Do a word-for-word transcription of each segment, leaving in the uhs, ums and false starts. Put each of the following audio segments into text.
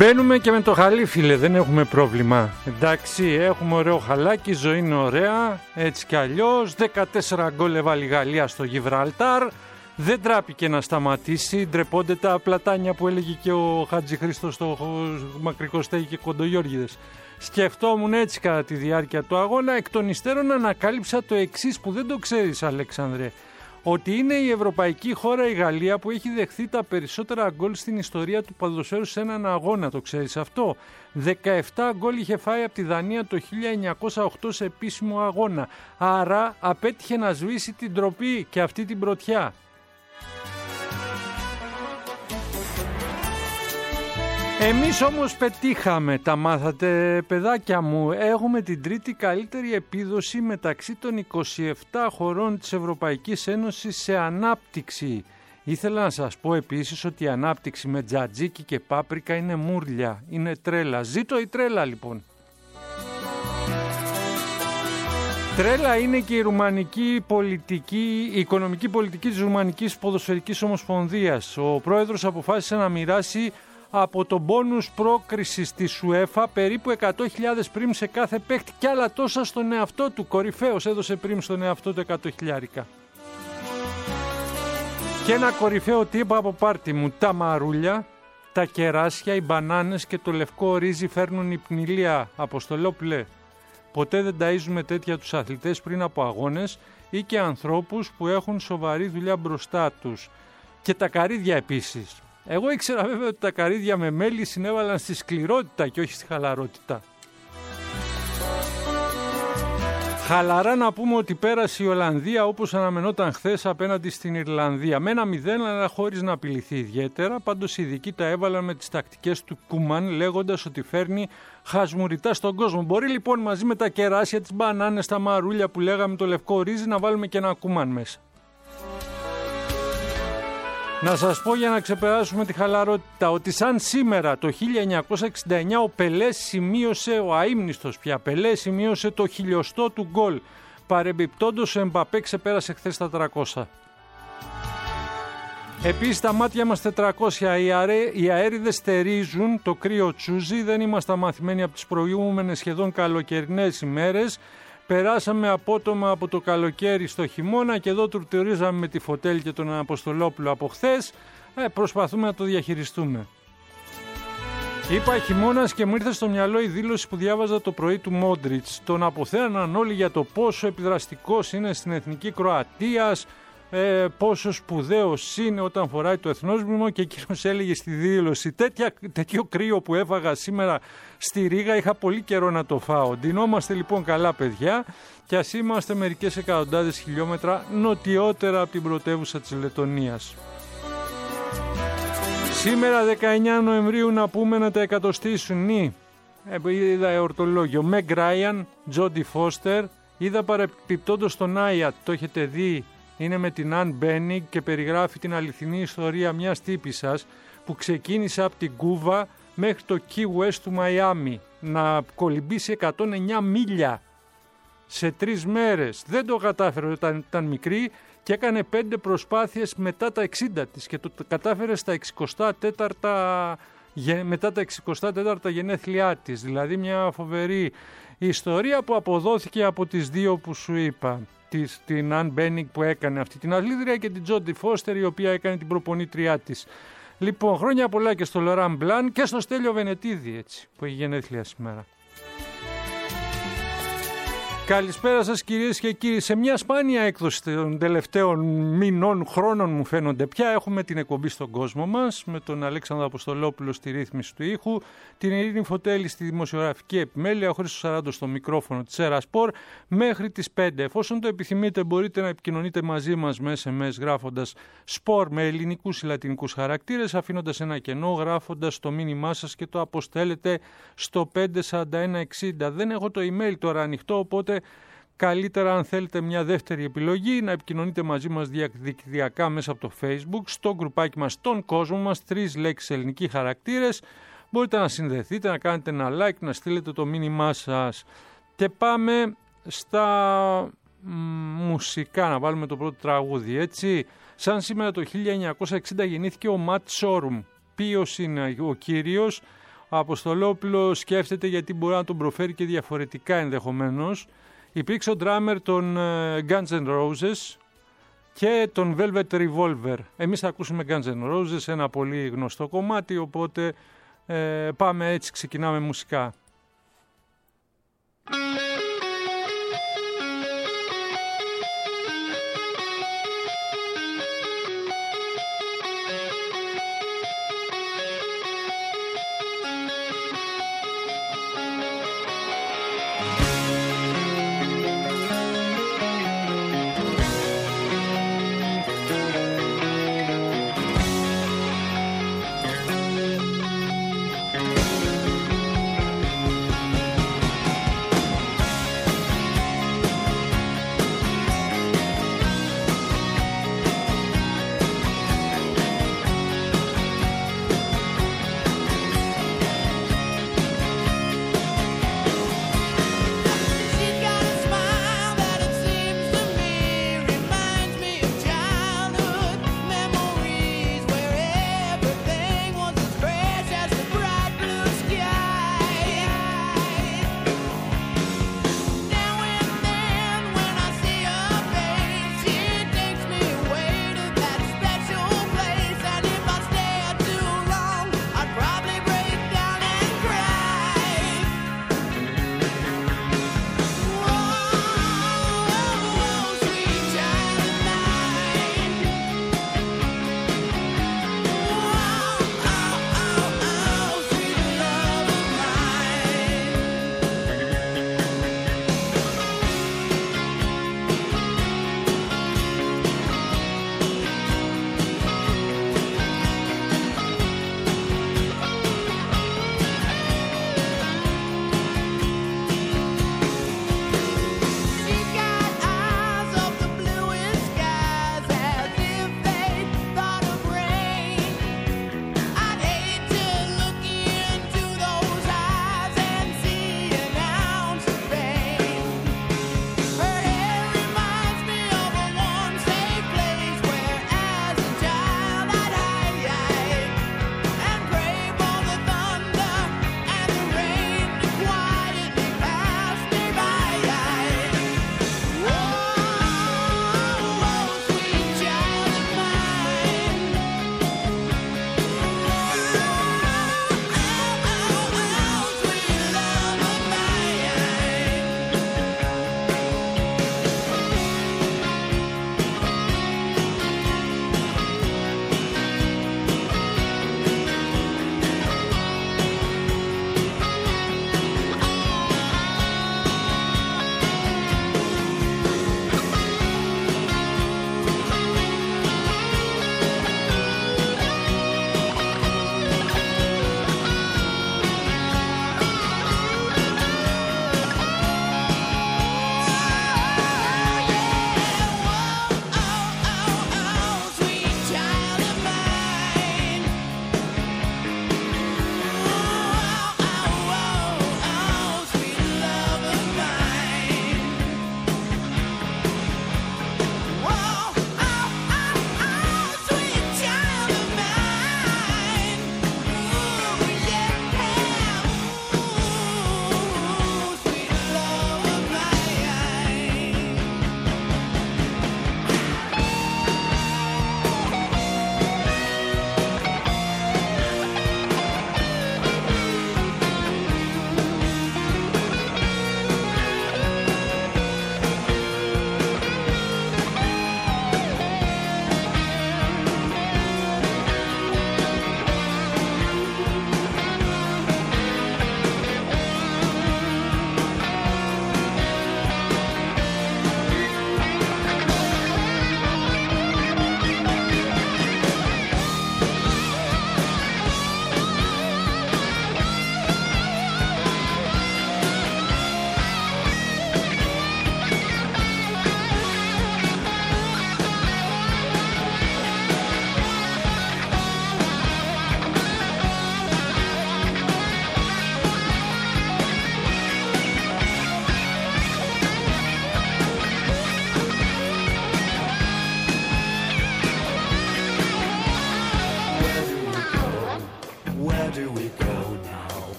Μπαίνουμε και με το χαλί, φίλε, δεν έχουμε πρόβλημα. Εντάξει, έχουμε ωραίο χαλάκι, η ζωή είναι ωραία, έτσι κι αλλιώς. δεκατέσσερα γκολ έβαλε η Γαλλία στο Γιβραλτάρ. Δεν τράπηκε να σταματήσει. Ντρεπόνται τα πλατάνια που έλεγε και ο Χατζη Χρήστος στο Μακρικοστέγη και Κοντογιώργιδες. Σκεφτόμουν έτσι κατά τη διάρκεια του αγώνα. Εκ των υστέρων ανακάλυψα το εξής που δεν το ξέρεις, Αλέξανδρε. Ότι είναι η ευρωπαϊκή χώρα η Γαλλία που έχει δεχθεί τα περισσότερα γκολ στην ιστορία του ποδοσφαίρου σε έναν αγώνα. Το ξέρεις αυτό? δεκαεπτά γκολ είχε φάει από τη Δανία το χίλια εννιακόσια οκτώ σε επίσημο αγώνα. Άρα απέτυχε να σβήσει την ντροπή και αυτή την πρωτιά. Εμείς όμως πετύχαμε, τα μάθατε παιδάκια μου, έχουμε την τρίτη καλύτερη επίδοση μεταξύ των είκοσι επτά χωρών της Ευρωπαϊκής Ένωσης σε ανάπτυξη. Ήθελα να σας πω επίσης ότι η ανάπτυξη με τζατζίκι και πάπρικα είναι μούρλια, είναι τρέλα. Ζήτω η τρέλα λοιπόν. Τρέλα είναι και η ρουμανική πολιτική, η οικονομική πολιτική της Ρουμανικής Ποδοσφαιρικής Ομοσπονδίας. Ο πρόεδρος αποφάσισε να μοιράσει από το μπόνους πρόκρισης της UEFA περίπου εκατό χιλιάδες πριμ σε κάθε παίκτη και άλλα τόσα στον εαυτό του. Κορυφαίος έδωσε πριμ στον εαυτό του εκατό χιλιάρικα. Και ένα κορυφαίο τύπο από πάρτι μου. Τα μαρούλια, τα κεράσια, οι μπανάνες και το λευκό ρύζι φέρνουν υπνηλία. Αποστολόπουλε, ποτέ δεν ταΐζουμε τέτοια τους αθλητές πριν από αγώνες ή και ανθρώπους που έχουν σοβαρή δουλειά μπροστά τους. Και τα καρύδια επίσης. Εγώ ήξερα βέβαια ότι τα καρύδια με μέλι συνέβαλαν στη σκληρότητα και όχι στη χαλαρότητα. Χαλαρά να πούμε ότι πέρασε η Ολλανδία όπως αναμενόταν χθες απέναντι στην Ιρλανδία. Με ένα μηδέν, αλλά χωρίς να απειληθεί ιδιαίτερα. Πάντως οι ειδικοί τα έβαλαν με τις τακτικές του Κούμαν, λέγοντας ότι φέρνει χασμουριτά στον κόσμο. Μπορεί λοιπόν μαζί με τα κεράσια, τις μπανάνες, τα μαρούλια που λέγαμε, το λευκό ρύζι, να βάλουμε και ένα Κούμαν μέσα. Να σας πω για να ξεπεράσουμε τη χαλαρότητα ότι σαν σήμερα το χίλια εννιακόσια εξήντα εννιά ο Πελέ σημείωσε, ο αείμνηστος πια Πελέ σημείωσε το χιλιοστό του γκολ. Παρεμπιπτόντως ο Εμπαπέ ξεπέρασε χθες τα τριακόσια. Επίσης τα μάτια μας τετρακόσια, οι, αέρι, οι αέριδες στερίζουν, το κρύο τσούζει, δεν είμαστε μαθημένοι από τις προηγούμενες σχεδόν καλοκαιρινές ημέρες. Περάσαμε απότομα από το καλοκαίρι στο χειμώνα και εδώ τουρτουρίζαμε με τη Φωτέλ και τον Αποστολόπουλο από χθες. Ε, προσπαθούμε να το διαχειριστούμε. Είπα χειμώνας και μου ήρθε στο μυαλό η δήλωση που διάβαζα το πρωί του Μόντριτς. Τον αποθέαναν όλοι για το πόσο επιδραστικός είναι στην εθνική Κροατίας, ε, πόσο σπουδαίος είναι όταν φοράει το εθνόσημο και εκείνος έλεγε στη δήλωση τέτοια, τέτοιο κρύο που έφαγα σήμερα στη Ρήγα είχα πολύ καιρό να το φάω. Ντυνόμαστε λοιπόν καλά παιδιά και ας είμαστε μερικές εκατοντάδες χιλιόμετρα νοτιότερα από την πρωτεύουσα της Λετωνίας. Σήμερα δεκαεννιά Νοεμβρίου να πούμε να τα εκατοστήσουν οι, ε, είδα εορτολόγιο, Μεγ Ράιαν, Τζόντι Φώστερ, είδα παρεπιπτόντως τον Άιατ, το έχετε δει. Είναι με την Αν Μπένιγκ και περιγράφει την αληθινή ιστορία μιας τύπισσας που ξεκίνησε από την Κούβα μέχρι το Key West του Μαϊάμι να κολυμπήσει εκατόν εννιά μίλια σε τρεις μέρες. Δεν το κατάφερε όταν ήταν μικρή και έκανε πέντε προσπάθειες μετά τα εξήντα της και το κατάφερε στα εξηκοστά τέταρτα, μετά τα εξηκοστά τέταρτα γενέθλιά της. Δηλαδή μια φοβερή ιστορία που αποδόθηκε από τις δύο που σου είπα. Την Αν Μπένιγκ που έκανε αυτή την αθλήτρια και την Τζόντι Φώστερ η οποία έκανε την προπονήτριά της. Λοιπόν, χρόνια πολλά και στο Λοράν Μπλάν και στο Στέλιο Βενετίδη, έτσι, που έχει γενέθλια σήμερα. Καλησπέρα σας κυρίες και κύριοι. Σε μια σπάνια έκδοση των τελευταίων μηνών, χρόνων μου φαίνονται πια, έχουμε την εκπομπή στον κόσμο μας με τον Αλέξανδρο Αποστολόπουλο στη ρύθμιση του ήχου, την Ειρήνη Φωτέλη στη δημοσιογραφική επιμέλεια, ο Χρήστος Σαράντος στο μικρόφωνο της Έρα Σπορ μέχρι τις πέντε. Εφόσον το επιθυμείτε μπορείτε να επικοινωνείτε μαζί μας με ες εμ ες γράφοντας Σπορ με ελληνικούς ή λατινικούς χαρακτήρες, αφήνοντας ένα κενό, γράφοντας το μήνυμά σας και το αποστέλλετε στο πέντε σαράντα ένα εξήντα. Δεν έχω το email τώρα ανοιχτό, οπότε καλύτερα αν θέλετε μια δεύτερη επιλογή να επικοινωνείτε μαζί μας διαδικτυακά μέσα από το Facebook, στο γκρουπάκι μας, τον κόσμο μας, τρεις λέξεις ελληνικοί χαρακτήρες. Μπορείτε να συνδεθείτε, να κάνετε ένα like, να στείλετε το μήνυμά σας. Και πάμε στα μ, μουσικά, να βάλουμε το πρώτο τραγούδι, έτσι. Σαν σήμερα το χίλια εννιακόσια εξήντα γεννήθηκε ο Ματ Σόρουμ. Ποιος είναι ο κύριος? Αποστολόπουλο σκέφτεται γιατί μπορεί να τον προφέρει και διαφορετικά ενδεχομένως. Υπήρξε ο drummer των Guns N' Roses και τον Velvet Revolver. Εμείς θα ακούσουμε Guns N' Roses, ένα πολύ γνωστό κομμάτι, οπότε ε, πάμε έτσι, ξεκινάμε μουσικά.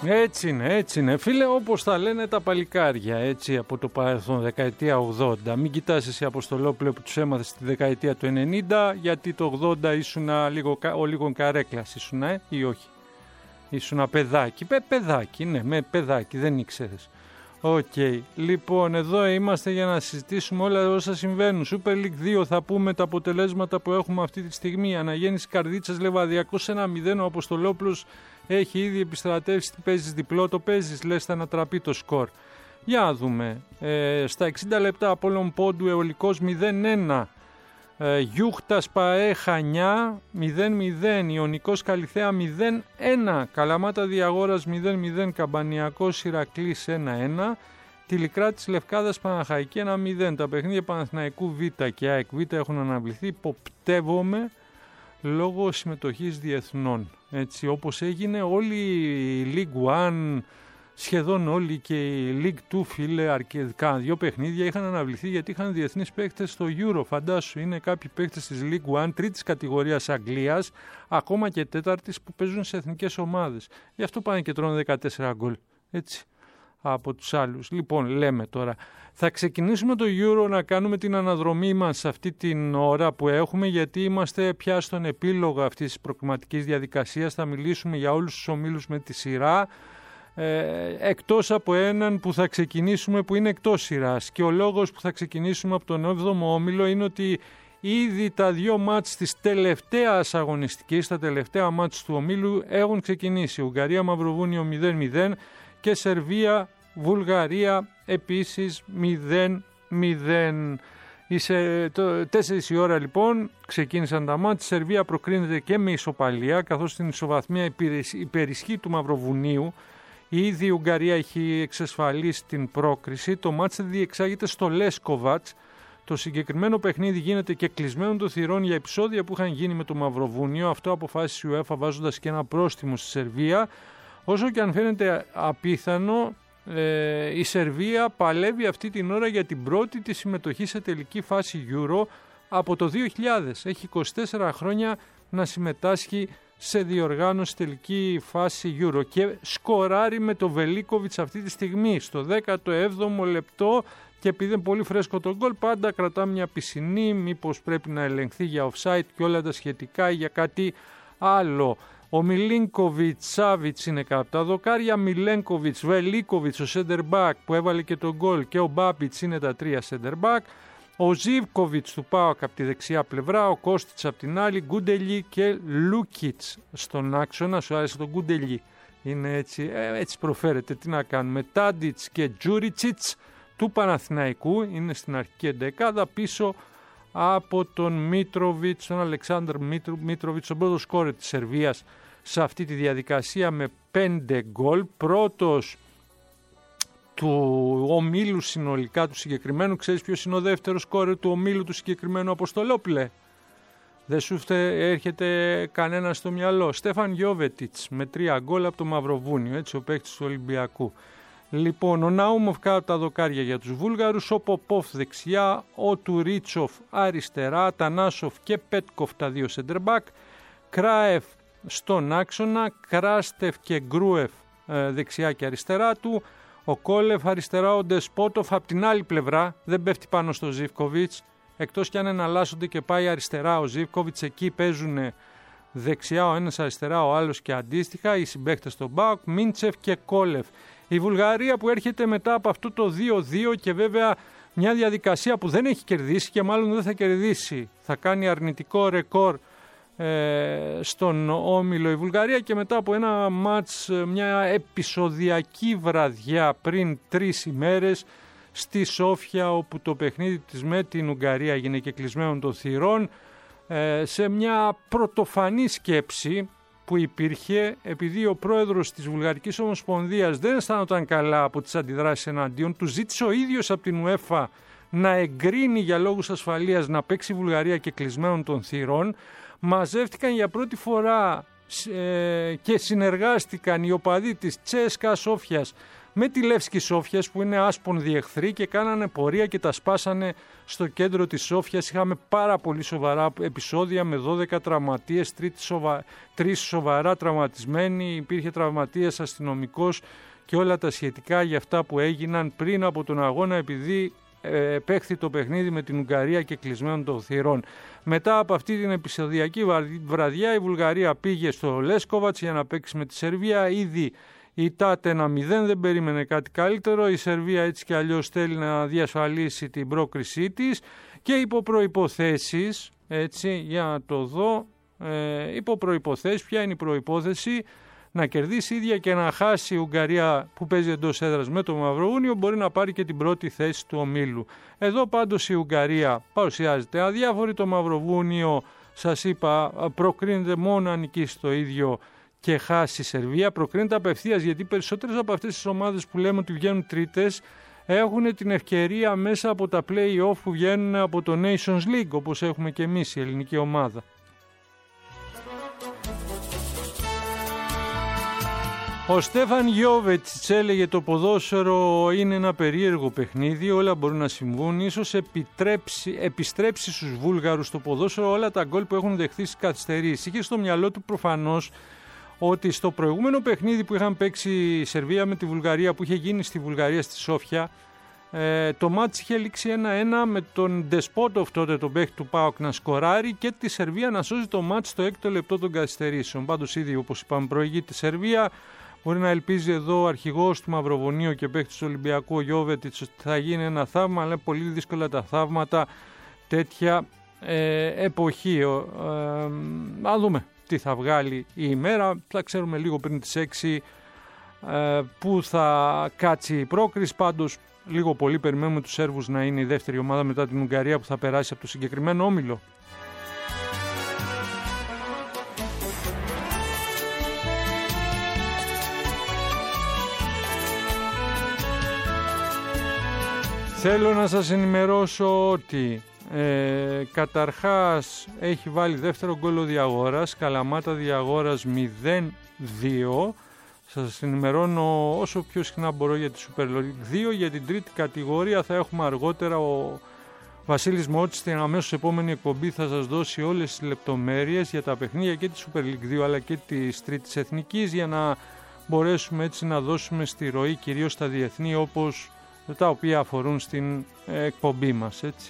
Έτσι είναι, έτσι είναι. Φίλε, όπως τα λένε τα παλικάρια, έτσι από το παρελθόν, δεκαετία ογδόντα. Μην κοιτάς εσύ Αποστολόπουλε που τους έμαθες στη δεκαετία του ενενήντα, γιατί το ογδόντα ήσουν λίγο, ο λίγο καρέκλας, ήσουν, ε, ή όχι. Ήσουν παιδάκι. Πε, παιδάκι, ναι, με παιδάκι, δεν ήξερες. Οκ. Okay. Λοιπόν, εδώ είμαστε για να συζητήσουμε όλα όσα συμβαίνουν. Super League δύο θα πούμε τα αποτελέσματα που έχουμε αυτή τη στιγμή. Αναγέννηση Καρδίτσας Λεβαδιακός ένα μηδέν. Ο Αποστολόπουλος έχει ήδη επιστρατεύσει. Παίζεις διπλό, το παίζεις, λες θα ανατραπεί το σκορ. Για να δούμε. Ε, στα εξήντα λεπτά Απόλλων Πόντου Αιωλικός μηδέν ένα. Ε, Γιούχτας ΠΑΕ Χανιά μηδέν μηδέν. Ιωνικός Καλιθέα μηδέν ένα. Καλαμάτα Διαγόρας μηδέν μηδέν. Καμπανιακός Ηρακλής ένα ένα. Τηλικράτης Λευκάδας Παναχαϊκή ένα μηδέν. Τα παιχνίδια Παναθηναϊκού Β και ΑΕΚ Β έχουν αναβληθεί. Υποπτεύομαι λόγω συμμετοχής διεθνών. Έτσι όπως έγινε όλη η League One, σχεδόν όλοι, και η League Two, φίλε, αρκετικά δύο παιχνίδια είχαν αναβληθεί γιατί είχαν διεθνείς παίκτες στο Euro. Φαντάσου, είναι κάποιοι παίκτες της League One, τρίτης κατηγορίας Αγγλίας, ακόμα και τέταρτης, που παίζουν σε εθνικές ομάδες. Γι' αυτό πάνε και τρώνε δεκατέσσερα γκολ. Έτσι, από τους άλλους. Λοιπόν, λέμε τώρα, θα ξεκινήσουμε το Euro να κάνουμε την αναδρομή μας σε αυτή την ώρα που έχουμε, γιατί είμαστε πια στον επίλογο αυτής της προκριματικής διαδικασίας. Θα μιλήσουμε για όλους τους ομίλους με τη σειρά. Ε, εκτός από έναν που θα ξεκινήσουμε που είναι εκτός σειράς, και ο λόγος που θα ξεκινήσουμε από τον έβδομο όμιλο είναι ότι ήδη τα δύο μάτς της τελευταίας αγωνιστικής, τα τελευταία μάτς του ομίλου έχουν ξεκινήσει. Ουγγαρία Μαυροβούνιο μηδέν μηδέν και Σερβία Βουλγαρία επίσης μηδέν μηδέν. Είσαι, το, τέσσερις η ώρα λοιπόν ξεκίνησαν τα μάτς. Η Σερβία προκρίνεται και με ισοπαλία, καθώς στην ισοβαθμία υπερισχύ του Μαυροβουνίου. Ήδη η Ουγγαρία έχει εξασφαλίσει την πρόκριση. Το μάτς διεξάγεται στο Λέσκοβατς. Το συγκεκριμένο παιχνίδι γίνεται και κλεισμένων των θυρών για επεισόδια που είχαν γίνει με το Μαυροβούνιο. Αυτό αποφάσισε η UEFA βάζοντας και ένα πρόστιμο στη Σερβία. Όσο και αν φαίνεται απίθανο, ε, η Σερβία παλεύει αυτή την ώρα για την πρώτη της συμμετοχή σε τελική φάση Euro από το δύο χιλιάδες. Έχει είκοσι τέσσερα χρόνια να συμμετάσχει σε διοργάνωση τελική φάση Euro και σκοράρει με το Βελίκοβιτς αυτή τη στιγμή στο δέκατο έβδομο λεπτό, και επειδή είναι πολύ φρέσκο το γκολ πάντα κρατά μια πισινή, μήπως πρέπει να ελεγχθεί για offside και όλα τα σχετικά ή για κάτι άλλο. Ο Μιλίνκοβιτς, Σάβιτς είναι κάτω τα δοκάρια, Μιλένκοβιτς, Βελίκοβιτς, ο σέντερ μπακ που έβαλε και τον γκολ, και ο Μπάμπιτς είναι τα τρία σέντερ μπακ. Ο Ζίβκοβιτς του ΠΑΟΚ από τη δεξιά πλευρά, ο Κώστιτς από την άλλη, Γκούντελι και Λούκιτς στον άξονα. Σου άρεσε το Γκούντελι, είναι έτσι, ε, έτσι προφέρεται, τι να κάνουμε. Τάντιτς και Τζούριτσιτς του Παναθηναϊκού είναι στην αρχική εντεκάδα, πίσω από τον Μίτροβιτς, τον Αλεξάνδρ Μίτροβιτς, τον πρώτο σκόρερ της Σερβίας σε αυτή τη διαδικασία με πέντε γκολ. Πρώτος του ομίλου συνολικά του συγκεκριμένου. Ξέρεις ποιος είναι ο δεύτερος σκόρερ του ομίλου του συγκεκριμένου, Αποστολόπουλε? Δεν σου έρχεται κανένα στο μυαλό? Στέφαν Γιόβετιτς με τρία γκολ από το Μαυροβούνιο, έτσι, ο παίκτης του Ολυμπιακού. Λοιπόν, ο Ναούμοφ κάτω τα δοκάρια για τους Βούλγαρους, ο Ποπόφ δεξιά, ο Τουρίτσοφ αριστερά, Τανάσοφ και Πέτκοφ τα δύο σεντερμπακ, Κράεφ στον άξονα, Κράστεφ και Γκρούεφ ε, δεξιά και αριστερά του, ο Κόλεφ αριστερά, ο Ντεσπότοφ από την άλλη πλευρά, δεν πέφτει πάνω στο Ζίβκοβιτς, εκτός κι αν εναλλάσσονται και πάει αριστερά ο Ζίβκοβιτς, εκεί παίζουν δεξιά ο ένας, αριστερά ο άλλος και αντίστοιχα οι συμπαίκτες στον ΠΑΟΚ, Μίντσεφ και Κόλεφ. Η Βουλγαρία που έρχεται μετά από αυτό το δύο δύο και βέβαια μια διαδικασία που δεν έχει κερδίσει και μάλλον δεν θα κερδίσει. Θα κάνει αρνητικό ρεκόρ ε, στον όμιλο η Βουλγαρία, και μετά από ένα μάτς, μια επεισοδιακή βραδιά πριν τρεις ημέρες στη Σόφια, όπου το παιχνίδι της με την Ουγγαρία έγινε και κλεισμένων των θυρών, ε, σε μια πρωτοφανή σκέψη που υπήρχε, επειδή ο πρόεδρος της Βουλγαρικής Ομοσπονδίας δεν αισθάνονταν καλά από τις αντιδράσεις εναντίον του, ζήτησε ο ίδιος από την UEFA να εγκρίνει για λόγους ασφαλείας να παίξει η Βουλγαρία και κλεισμένων των θυρών. Μαζεύτηκαν για πρώτη φορά ε, και συνεργάστηκαν οι οπαδοί της Τσέσκα Σόφιας με τη Λεύσκη Σόφιας που είναι άσπονδοι εχθροί και κάνανε πορεία και τα σπάσανε στο κέντρο της Σόφιας. Είχαμε πάρα πολύ σοβαρά επεισόδια με δώδεκα τραυματίες, τρεις σοβαρά τραυματισμένοι, υπήρχε τραυματίας αστυνομικός και όλα τα σχετικά για αυτά που έγιναν πριν από τον αγώνα, επειδή ε, παίχθη το παιχνίδι με την Ουγγαρία και κλεισμένων των θυρών. Μετά από αυτή την επεισοδιακή βραδιά η Βουλγαρία πήγε στο Λέσκοβατς για να παίξει με τη Σερβία. Ήδη ητάται ένα μηδέν, δεν περίμενε κάτι καλύτερο. Η Σερβία έτσι κι αλλιώς θέλει να διασφαλίσει την πρόκρισή της και υπό προϋποθέσεις, έτσι για να το δω, ε, υπό προϋποθέσεις, ποια είναι η προϋπόθεση? Να κερδίσει ίδια και να χάσει η Ουγγαρία που παίζει εντός έδρας με το Μαυροβούνιο, μπορεί να πάρει και την πρώτη θέση του ομίλου. Εδώ πάντως η Ουγγαρία παρουσιάζεται αδιάφορη, το Μαυροβούνιο σας είπα προκρίνεται μόνο αν νικήσει το ίδιο και χάσει η Σερβία, προκρίνεται απευθείας, γιατί περισσότερες από αυτές τις ομάδες που λέμε ότι βγαίνουν τρίτες έχουν την ευκαιρία μέσα από τα play-off που βγαίνουν από το Nations League, όπως έχουμε και εμείς η ελληνική ομάδα. Ο Στέφαν Γιόβετς έλεγε το ποδόσφαιρο είναι ένα περίεργο παιχνίδι, όλα μπορούν να συμβούν, ίσως επιτρέψει, επιστρέψει στους Βούλγαρους το ποδόσφαιρο όλα τα γκολ που έχουν δεχθεί στις καθυστερήσεις. Είχε στο μυαλό του προφανώς ότι στο προηγούμενο παιχνίδι που είχαν παίξει η Σερβία με τη Βουλγαρία, που είχε γίνει στη Βουλγαρία στη Σόφια, ε, το μάτς είχε λήξει ένα ένα με τον Ντεσπότοφ τότε τον παίχτη του ΠΑΟΚ να σκοράρει και τη Σερβία να σώζει το μάτς στο έκτο λεπτό των καθυστερήσεων. Πάντως ήδη όπως είπαμε προηγεί τη Σερβία. Μπορεί να ελπίζει εδώ ο αρχηγός του Μαυροβουνίου και παίκτης του Ολυμπιακού, ο Γιόβετιτς, ότι θα γίνει ένα θαύμα, αλλά πολύ δύσκολα τα θαύματα τέτοια ε, εποχή. Ε, να δούμε τι θα βγάλει η ημέρα. Θα ξέρουμε λίγο πριν τις έξι ε, που θα κάτσει η πρόκριση. Πάντως λίγο πολύ περιμένουμε τους Σέρβους να είναι η δεύτερη ομάδα μετά την Ουγγαρία που θα περάσει από το συγκεκριμένο όμιλο. Θέλω να σας ενημερώσω ότι ε, καταρχάς έχει βάλει δεύτερο γκολ ο Διαγόρας, Καλαμάτα Διαγόρας μηδέν δύο. Σας ενημερώνω όσο πιο συχνά μπορώ για τη Super League δύο. Για την τρίτη κατηγορία θα έχουμε αργότερα. Ο Βασίλης Μότσης στην αμέσως επόμενη εκπομπή θα σας δώσει όλες τις λεπτομέρειες για τα παιχνίδια και τη Super League δύο αλλά και της τρίτης εθνικής, για να μπορέσουμε έτσι να δώσουμε στη ροή κυρίως στα διεθνή, όπως τα οποία αφορούν στην εκπομπή μας, έτσι.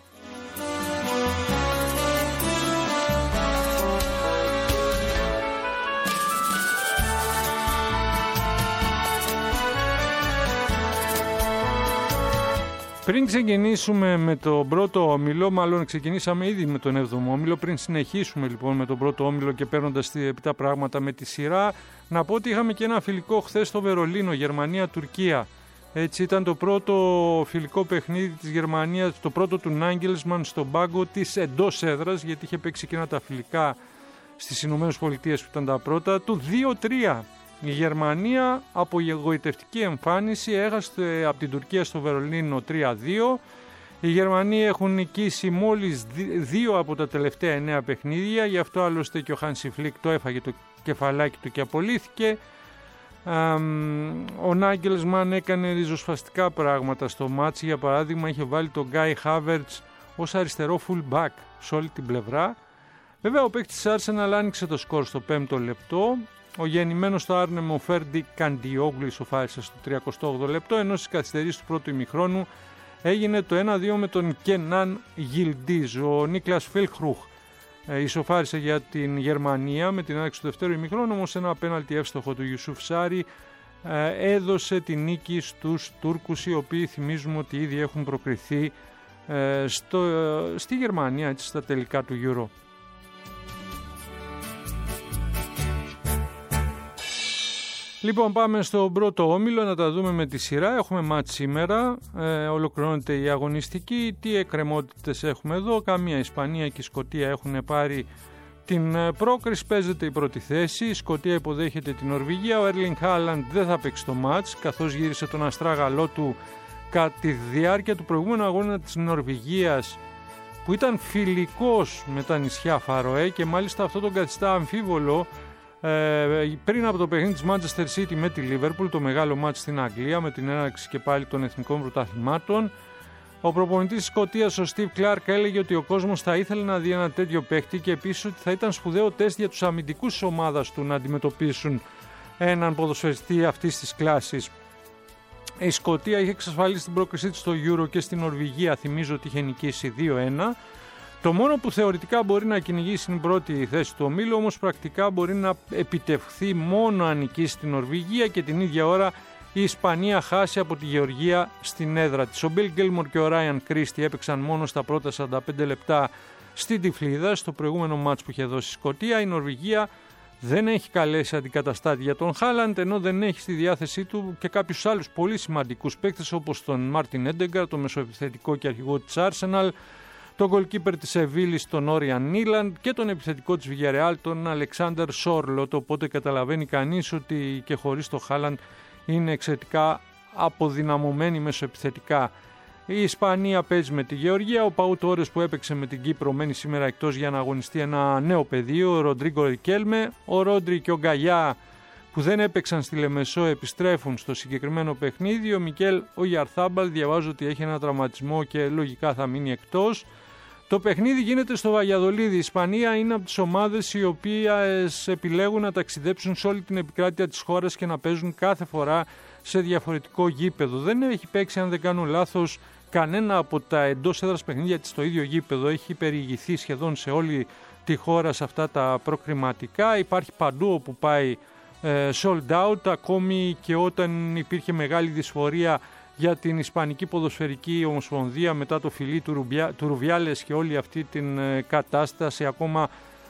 Πριν ξεκινήσουμε με τον πρώτο όμιλο, μάλλον ξεκινήσαμε ήδη με τον έβδομο όμιλο, πριν συνεχίσουμε λοιπόν με τον πρώτο όμιλο και παίρνοντας τα πράγματα με τη σειρά, να πω ότι είχαμε και ένα φιλικό χθες στο Βερολίνο, Γερμανία-Τουρκία. Έτσι ήταν το πρώτο φιλικό παιχνίδι της Γερμανίας, το πρώτο του Νάγκελσμαν στον πάγκο της εντός έδρας, γιατί είχε παίξει και ένα τα φιλικά στις Ηνωμένες Πολιτείες που ήταν τα πρώτα του. Δύο τρία. Η Γερμανία από εγωιτευτική εμφάνιση έχασε από την Τουρκία στο Βερολίνο τρία δύο. Οι Γερμανοί έχουν νικήσει μόλις δύο από τα τελευταία εννέα παιχνίδια, γι' αυτό άλλωστε και ο Χάνσι Φλικ το έφαγε το κεφαλάκι του και απολύθηκε. Ο Νάγκελσμαν έκανε ριζοσπαστικά πράγματα στο μάτς. Για παράδειγμα είχε βάλει τον Γκάι Χάβερτς ως αριστερό full back σε όλη την πλευρά. Βέβαια ο παίκτης της Arsenal άνοιξε το σκορ στο πέμπτο λεπτό. Ο γεννημένος στο Άρνεμ ο Φέρντι Καντιόγλου ισοφάρισε στο τριακοστό όγδοο λεπτό, ενώ στις καθυστερήσεις του πρώτου ημιχρόνου έγινε το ένα δύο με τον Κενάν Γιλντίζ. Ο Νίκλας Φέλχρουχ ε, ισοφάρισε για την Γερμανία με την άνοιξη του δεύτερου ημιχρόνου, όμως ένα πέναλτι εύστοχο του Ιουσούφ Σάρι ε, έδωσε την νίκη στους Τούρκους, οι οποίοι θυμίζουμε ότι ήδη έχουν προκριθεί ε, στο, ε, στη Γερμανία, έτσι, στα τελικά του Euro. Λοιπόν, πάμε στον πρώτο όμιλο να τα δούμε με τη σειρά. Έχουμε μάτς σήμερα, ε, ολοκληρώνεται η αγωνιστική. Τι εκκρεμότητες έχουμε εδώ? Καμία. Ισπανία και η Σκωτία έχουν πάρει την πρόκριση, παίζεται η πρώτη θέση. Η Σκωτία υποδέχεται την Νορβηγία. Ο Έρλινγκ Χάλαντ δεν θα παίξει το μάτς, καθώς γύρισε τον αστράγαλό του κατά τη διάρκεια του προηγούμενου αγώνα της Νορβηγίας, που ήταν φιλικός με τα νησιά Φαροέ, και μάλιστα αυτό τον καθιστά αμφίβολο Ε, πριν από το παιχνίδι της Manchester City με τη Liverpool, το μεγάλο μάτς στην Αγγλία με την έναρξη και πάλι των εθνικών πρωταθλημάτων, ο προπονητής της Σκωτίας, ο Steve Clark, έλεγε ότι ο κόσμος θα ήθελε να δει ένα τέτοιο παίχτη και επίσης ότι θα ήταν σπουδαίο τεστ για τους αμυντικούς της ομάδας του να αντιμετωπίσουν έναν ποδοσφαιριστή αυτής της κλάσης. Η Σκωτία είχε εξασφαλίσει την πρόκρισή της στο Euro και στην Νορβηγία, θυμίζω ότι είχε νικήσει δύο ένα. Το μόνο που θεωρητικά μπορεί να κυνηγήσει την πρώτη θέση του ομίλου, όμως πρακτικά μπορεί να επιτευχθεί μόνο αν νικήσει στην Νορβηγία και την ίδια ώρα η Ισπανία χάσει από τη Γεωργία στην έδρα της. Ο Μπιλ Γκίλμορ και ο Ράιαν Κρίστι έπαιξαν μόνο στα πρώτα σαράντα πέντε λεπτά στην Τυφλίδα, στο προηγούμενο μάτς που είχε δώσει η Σκωτία. Η Νορβηγία δεν έχει καλέσει αντικαταστάτη για τον Χάλαντ, ενώ δεν έχει στη διάθεσή του και κάποιους άλλους πολύ σημαντικούς παίκτες όπως τον Μάρτιν Έντεγκαρ, το μεσοεπιθετικό και αρχηγό της Arsenal, τον γκολκίπερ της Σεβίλης, τον Όριαν Νίλαντ και τον επιθετικό της Βιγιαρεάλ, τον Αλεξάνδερ Σόρλοτ. Οπότε καταλαβαίνει κανείς ότι και χωρίς το Χάλαντ είναι εξαιρετικά αποδυναμωμένη μεσοεπιθετικά. Η Ισπανία παίζει με τη Γεωργία. Ο Παού Τόρες που έπαιξε με την Κύπρο μένει σήμερα εκτός για να αγωνιστεί ένα νέο πεδίο, ο Ροντρίγκο Ρικέλμε. Ο Ρόντρι και ο Γκαγιά που δεν έπαιξαν στη Λεμεσό επιστρέφουν στο συγκεκριμένο παιχνίδι. Ο Μικέλ ο Γιαρθάμπαλ διαβάζω ότι έχει ένα τραυματισμό και λογικά θα μείνει εκτός. Το παιχνίδι γίνεται στο Βαγιαδολίδι. Η Ισπανία είναι από τις ομάδες οι οποίες επιλέγουν να ταξιδέψουν σε όλη την επικράτεια της χώρας και να παίζουν κάθε φορά σε διαφορετικό γήπεδο. Δεν έχει παίξει, αν δεν κάνω λάθος, κανένα από τα εντός έδρας παιχνίδια της στο ίδιο γήπεδο. Έχει περιηγηθεί σχεδόν σε όλη τη χώρα σε αυτά τα προκριματικά. Υπάρχει παντού όπου πάει ε, sold out, ακόμη και όταν υπήρχε μεγάλη δυσφορία για την Ισπανική Ποδοσφαιρική Ομοσπονδία μετά το φιλί του, Ρουμπιά, του Ρουβιάλες και όλη αυτή την ε, κατάσταση, ακόμα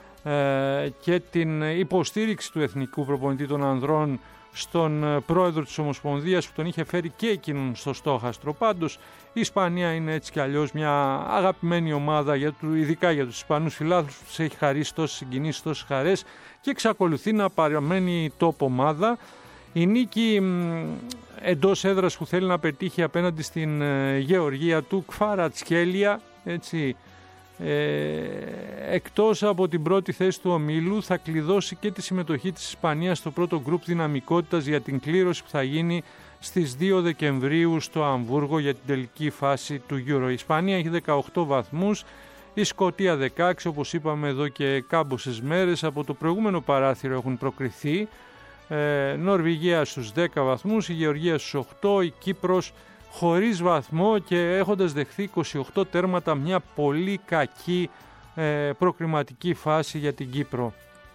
ε, και την υποστήριξη του εθνικού προπονητή των ανδρών στον ε, πρόεδρο της Ομοσπονδίας που τον είχε φέρει και εκείνον στο στόχαστρο. Πάντως η Ισπανία είναι έτσι κι αλλιώς μια αγαπημένη ομάδα, για του, ειδικά για τους Ισπανούς φιλάθλους, τους έχει χαρίσει τόσες συγκινήσεις, τόσες χαρές και εξακολουθεί να παραμένει top ομάδα. Η νίκη εντός έδρας που θέλει να πετύχει απέναντι στην ε, Γεωργία του Κφαρατσχέλια, έτσι, ε, εκτός από την πρώτη θέση του ομίλου, θα κλειδώσει και τη συμμετοχή της Ισπανίας στο πρώτο γκρουπ δυναμικότητας για την κλήρωση που θα γίνει στις δύο Δεκεμβρίου στο Αμβούργο για την τελική φάση του Euro. Η Ισπανία έχει δεκαοκτώ βαθμούς, η Σκωτία δεκαέξι, όπως είπαμε εδώ και κάμποσες μέρες. Από το προηγούμενο παράθυρο έχουν προκριθεί. Ε, Νορβηγία στους δέκα βαθμούς, η Γεωργία στους οκτώ, η Κύπρος χωρίς βαθμό και έχοντας δεχθεί είκοσι οκτώ τέρματα, μια πολύ κακή ε, προκριματική φάση για την Κύπρο.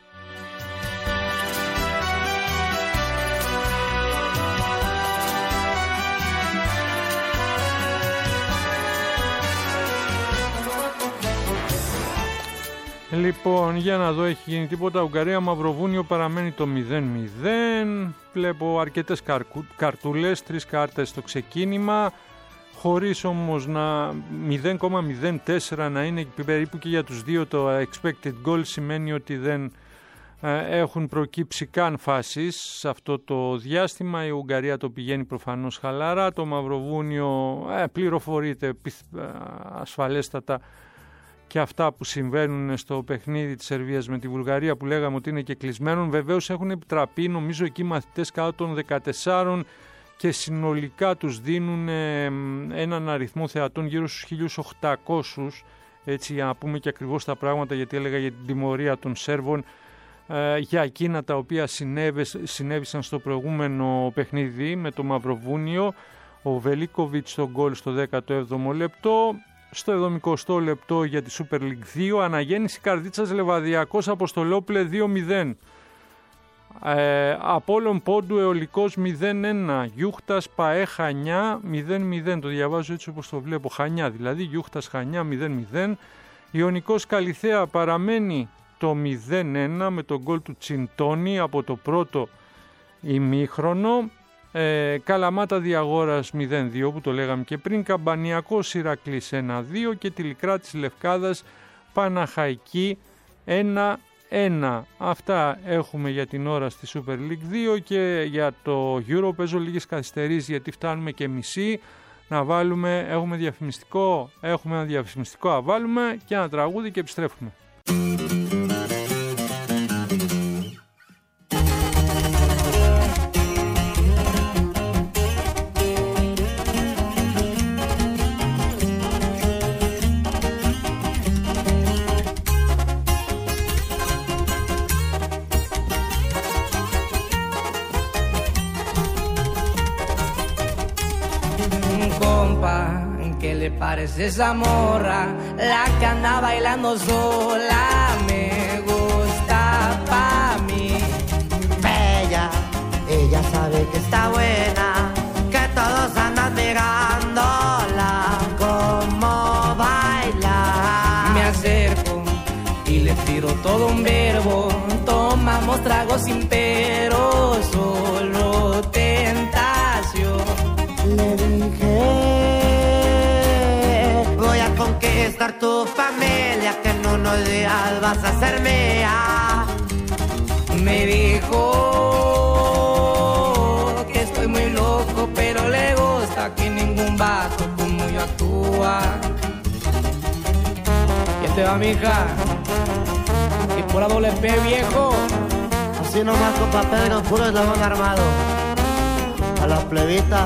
Λοιπόν, για να δω, έχει γίνει τίποτα. Ουγγαρία Μαυροβούνιο παραμένει το μηδέν μηδέν. Βλέπω αρκετές καρκου, καρτούλες, τρεις κάρτες στο ξεκίνημα, χωρίς όμως να μηδέν κόμμα μηδέν τέσσερα να είναι περίπου και για τους δύο το expected goal, σημαίνει ότι δεν ε, έχουν προκύψει καν φάσεις σε αυτό το διάστημα. Η Ουγγαρία το πηγαίνει προφανώς χαλαρά, το Μαυροβούνιο ε, πληροφορείται ε, ασφαλέστατα και αυτά που συμβαίνουν στο παιχνίδι της Σερβίας με τη Βουλγαρία, που λέγαμε ότι είναι και κλεισμένον. Βεβαίως έχουν επιτραπεί, νομίζω, εκεί μαθητές κάτω των δεκατεσσάρων και συνολικά τους δίνουν έναν αριθμό θεατών γύρω στους χίλιους οκτακόσιους, έτσι, για να πούμε και ακριβώς τα πράγματα, γιατί έλεγα για την τιμωρία των Σέρβων ε, για εκείνα τα οποία συνέβησαν στο προηγούμενο παιχνίδι με το Μαυροβούνιο. Ο Βελίκοβιτς στον γκολ στο δέκατο έβδομο λεπτό. Στο εβδομηκοστό λεπτό για τη Super League δύο, αναγέννηση Καρδίτσας Λεβαδιακός Αποστολόπουλε δύο μηδέν. Ε, Απόλλων Πόντου Αιωλικός μηδέν ένα. Γιούχτας Παέ Χανιά μηδέν μηδέν. Το διαβάζω έτσι όπως το βλέπω. Χανιά δηλαδή. Γιούχτας Χανιά μηδέν μηδέν. Ιωνικός Καλιθέα παραμένει το μηδέν ένα με τον γκολ του Τσιντόνι από το πρώτο ημίχρονο. Ε, Καλαμάτα Διαγόρας μηδέν δύο που το λέγαμε και πριν. Καμπανιακός Ηρακλής ένα δύο και Τηλικρά της Λευκάδας Παναχαϊκή ένα ένα. Αυτά έχουμε για την ώρα στη Super League δύο και για το Euro παίζω λίγες καθυστερήσεις γιατί φτάνουμε και μισή. Να βάλουμε, έχουμε διαφημιστικό, έχουμε ένα διαφημιστικό να βάλουμε και ένα τραγούδι και επιστρέφουμε. ¿Qué le parece esa morra? La que anda bailando sola. Me gusta pa' mí. Bella, ella sabe que está buena, que todos andan mirándola como baila. Me acerco y le tiro todo un verbo. Tomamos tragos sin pero, solo tentación. Le dije, voy a conquistar tu familia, que en unos días vas a ser mía. Me dijo que estoy muy loco, pero le gusta que ningún vato como yo actúa. ¿Qué te va, mija? Y por la doble P, viejo. Así nomás, compa Pedro, puro eslabón armado. A las plebitas.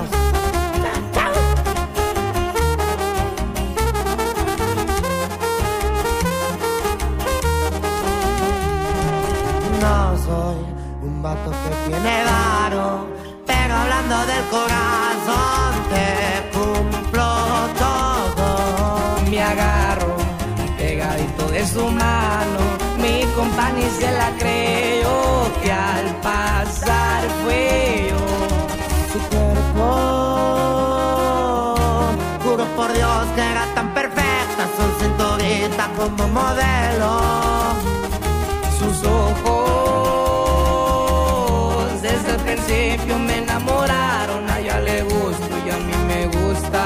No soy un vato que tiene varo, pero hablando del corazón te cumplo todo. Me agarro pegadito de su mano, mi compa ni se la creyó, que al pasar fue yo. Su cuerpo, juro por Dios que era tan perfecta, su cinturita como modelo. Sus ojos desde el principio me enamoraron, a ella le gusto y a mí me gusta.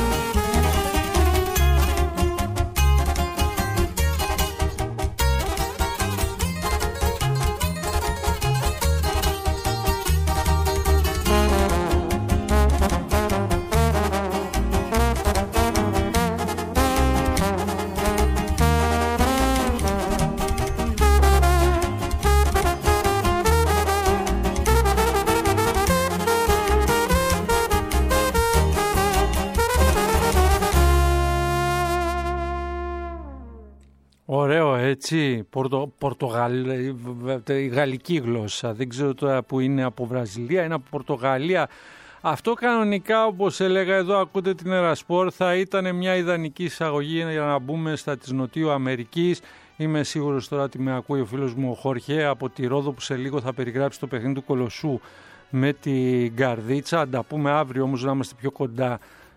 Ωραίο, έτσι, Πορτο, Πορτογαλ, η γαλλική γλώσσα, δεν ξέρω τώρα που είναι, από Βραζιλία, είναι από Πορτογαλία. Αυτό κανονικά, όπως έλεγα εδώ, ακούτε την Ερασπορ, θα ήταν μια ιδανική εισαγωγή για να μπούμε στα της Νοτιού Αμερικής. Είμαι σίγουρος τώρα ότι με ακούει ο φίλος μου ο Χόρχε από τη Ρόδο, που σε λίγο θα περιγράψει το παιχνίδι του Κολοσσού με την Καρδίτσα. Αν τα πούμε αύριο όμως, να είμαστε πιο κοντά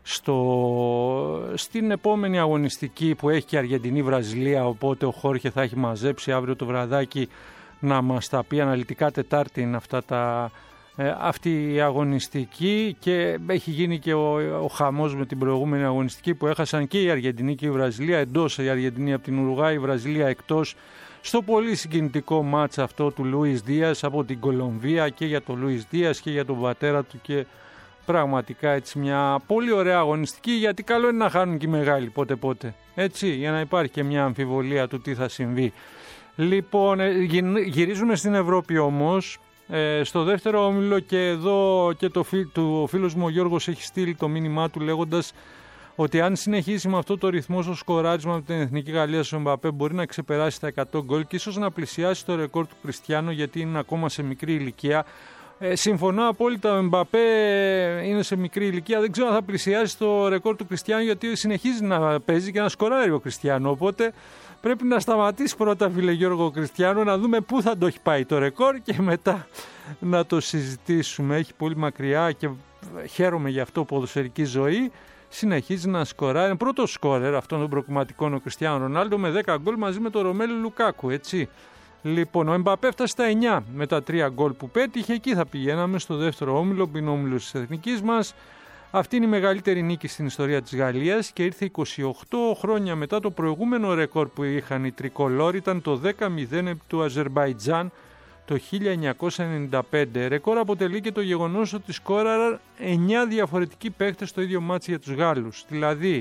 στο, στην επόμενη αγωνιστική που έχει και Αργεντινή-Βραζιλία, οπότε ο Χόρχε θα έχει μαζέψει αύριο το βραδάκι να μας τα πει αναλυτικά. Τετάρτη είναι αυτά τα, ε, αυτή η αγωνιστική, και έχει γίνει και ο, ο χαμός με την προηγούμενη αγωνιστική που έχασαν και η Αργεντινή και η Βραζιλία. Εντός η Αργεντινή από την Ουρουγάη, η Βραζιλία εκτός, στο πολύ συγκινητικό μάτς αυτό του Λούις Δίας από την Κολομβία, και για τον Λούις Δίας και για τον πατέρα του, και πραγματικά έτσι μια πολύ ωραία αγωνιστική, γιατί καλό είναι να χάνουν και οι μεγάλοι πότε πότε, έτσι, για να υπάρχει και μια αμφιβολία του τι θα συμβεί. Λοιπόν, γυρίζουμε στην Ευρώπη όμως, ε, στο δεύτερο όμιλο, και εδώ και το, φι, το, ο φίλος μου ο Γιώργος έχει στείλει το μήνυμά του λέγοντας ότι αν συνεχίσει με αυτό το ρυθμό στο σκοράρισμα με την Εθνική Γαλλία στον Εμπαπέ, μπορεί να ξεπεράσει τα εκατό γκολ και ίσως να πλησιάσει το ρεκόρ του Κριστιάνο, γιατί είναι ακόμα σε μικρή ηλικία. Ε, συμφωνώ απόλυτα, ο Εμπαπέ είναι σε μικρή ηλικία, δεν ξέρω αν θα πλησιάσει το ρεκόρ του Κριστιάνου, γιατί συνεχίζει να παίζει και να σκοράρει ο Κριστιάνο, οπότε πρέπει να σταματήσει πρώτα, φίλε Γιώργο, ο Κριστιάνο, να δούμε πού θα το έχει πάει το ρεκόρ και μετά να το συζητήσουμε. Έχει πολύ μακριά και χαίρομαι για αυτό, ποδοσφαιρική ζωή. Συνεχίζει να σκοράρει, είναι πρώτο σκόρερ αυτών των προκριματικών ο Κριστιάνο Ρονάλντο με δέκα γκολ μαζί με τον Ρομέλου Λουκάκου, έτσι. Λοιπόν, ο Εμπαπέ έφτασε στα εννιά με τα τρία γκολ που πέτυχε. Εκεί θα πηγαίναμε στο δεύτερο όμιλο, που είναι ο όμιλος της εθνικής μας. Αυτή είναι η μεγαλύτερη νίκη στην ιστορία της Γαλλίας και ήρθε είκοσι οκτώ χρόνια μετά το προηγούμενο ρεκόρ που είχαν οι τρικολόρ, ήταν το δέκα μηδέν του Αζερμπαϊτζάν το χίλια εννιακόσια ενενήντα πέντε. Ρεκόρ αποτελεί και το γεγονός ότι σκόραραν εννιά διαφορετικοί παίχτες στο ίδιο μάτσι για τους Γάλλους. Δηλαδή,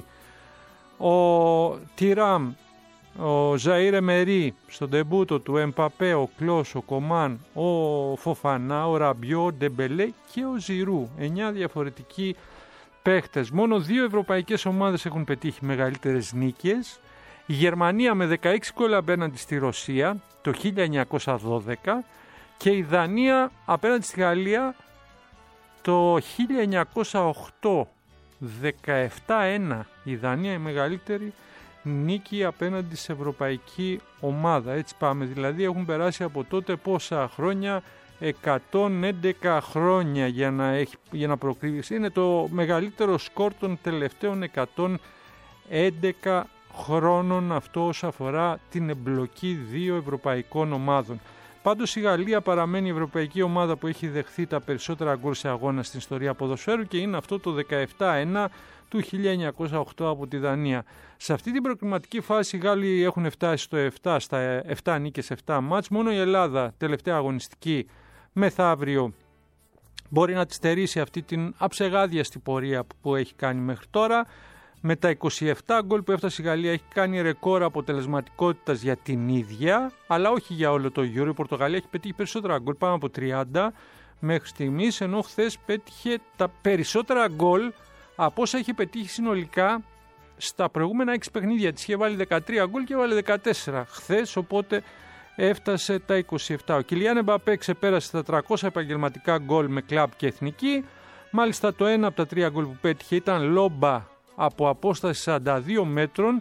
ο Τιράμ, ο Ζαΐρ Εμερί στον ντεμπούτο του, Εμπαπέ, ο Κλός, ο Κομάν, ο Φοφανά, ο Ραμπιό, ο Ντεμπελέ και ο Ζιρού. εννιά διαφορετικοί παίχτες. Μόνο δύο ευρωπαϊκές ομάδες έχουν πετύχει μεγαλύτερες νίκες. Η Γερμανία με δεκαέξι γκολ απέναντι στη Ρωσία το χίλια εννιακόσια δώδεκα και η Δανία απέναντι στη Γαλλία το χίλια εννιακόσια οκτώ. δεκαεπτά ένα. Η Δανία η μεγαλύτερη νίκη απέναντι σε ευρωπαϊκή ομάδα. Έτσι πάμε, δηλαδή έχουν περάσει από τότε πόσα χρόνια? εκατόν έντεκα χρόνια για να, έχει, για να προκρίβει. Είναι το μεγαλύτερο σκορ των τελευταίων εκατόν έντεκα χρόνων, αυτό όσον αφορά την εμπλοκή δύο ευρωπαϊκών ομάδων. Πάντως η Γαλλία παραμένει η ευρωπαϊκή ομάδα που έχει δεχθεί τα περισσότερα γκολ σε αγώνα στην ιστορία ποδοσφαίρου και είναι αυτό το δεκαεπτά ένα του χίλια εννιακόσια οκτώ από τη Δανία. Σε αυτή την προκριματική φάση οι Γάλλοι έχουν φτάσει στο επτά, στα επτά νίκες, επτά μάτς. Μόνο η Ελλάδα, τελευταία αγωνιστική, μεθαύριο, μπορεί να τη στερήσει αυτή την αψεγάδιαστη πορεία που έχει κάνει μέχρι τώρα. Με τα είκοσι επτά γκολ που έφτασε η Γαλλία έχει κάνει ρεκόρ αποτελεσματικότητας για την ίδια, αλλά όχι για όλο το Euro. Η Πορτογαλία έχει πετύχει περισσότερα γκολ, πάνω από τριάντα μέχρι στιγμής, ενώ χθες πέτυχε τα περισσότερα γκολ από όσα έχει πετύχει συνολικά στα προηγούμενα έξι παιχνίδια. Της είχε βάλει δεκατρία γκολ και βάλει δεκατέσσερα χθες, οπότε έφτασε τα είκοσι επτά. Ο Κιλιάν Εμπαπέ ξεπέρασε τα τριακόσια επαγγελματικά γκολ με κλαμπ και εθνική. Μάλιστα το ένα από τα τρία γκολ που πέτυχε ήταν λόμπα από απόσταση σαράντα δύο μέτρων.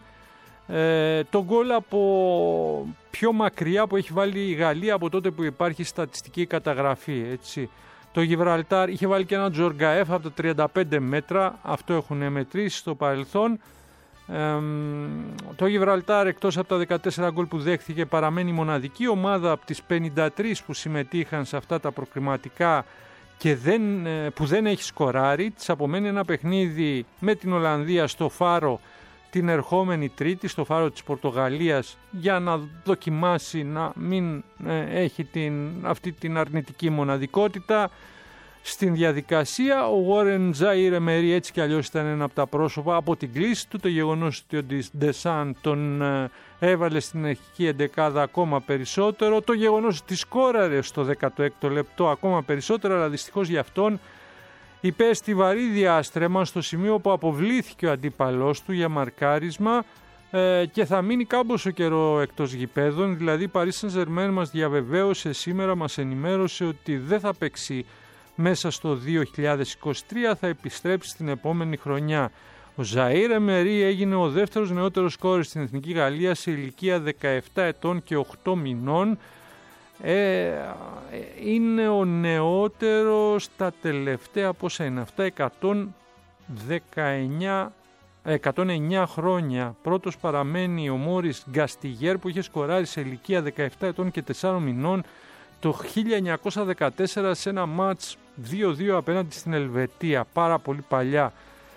Ε, το γκολ από πιο μακριά που έχει βάλει η Γαλλία από τότε που υπάρχει στατιστική καταγραφή. Έτσι. Το Γιβραλτάρ είχε βάλει και ένα Τζοργκαέφ από τα τριάντα πέντε μέτρα, αυτό έχουν μετρήσει στο παρελθόν. Ε, το Γιβραλτάρ, εκτός από τα δεκατέσσερα γκολ που δέχθηκε, παραμένει η μοναδική ομάδα από τις πενήντα τρεις που συμμετείχαν σε αυτά τα προκριματικά και δεν, που δεν έχει σκοράρει. Της απομένει ένα παιχνίδι με την Ολλανδία στο Φάρο την ερχόμενη Τρίτη, στο Φάρο της Πορτογαλίας, για να δοκιμάσει να μην ε, έχει την, αυτή την αρνητική μοναδικότητα στην διαδικασία. Ο Warren Zaïre-Emery έτσι κι αλλιώς ήταν ένα από τα πρόσωπα από την κλίση του. Το γεγονός ότι ο Ντεσάν τον ε, έβαλε στην αρχική εντεκάδα ακόμα περισσότερο. Το γεγονός ότι σκόραρε στο δέκατο έκτο λεπτό ακόμα περισσότερο, αλλά δυστυχώς για αυτόν υπέστη βαρύ διάστρεμα στο σημείο που αποβλήθηκε ο αντίπαλός του για μαρκάρισμα ε, και θα μείνει κάμποσο καιρό εκτός γηπέδων. Δηλαδή η Paris Saint-Germain μας διαβεβαίωσε σήμερα, μας ενημέρωσε ότι δεν θα παίξει μέσα στο δύο χιλιάδες είκοσι τρία, θα επιστρέψει στην επόμενη χρονιά. Ο Zaïre-Emery έγινε ο δεύτερος νεότερος σκόρερ στην Εθνική Γαλλία σε ηλικία δεκαεπτά ετών και οκτώ μηνών. Ε, είναι ο νεότερος τα τελευταία, πόσα είναι αυτά, εκατόν δεκαεννιά, εκατόν εννιά χρόνια. Πρώτος παραμένει ο Μόρις Γκαστιγέρ που είχε σκοράρει σε ηλικία δεκαεπτά ετών και τεσσάρων μηνών το χίλια εννιακόσια δεκατέσσερα σε ένα μάτς δύο δύο απέναντι στην Ελβετία, πάρα πολύ παλιά.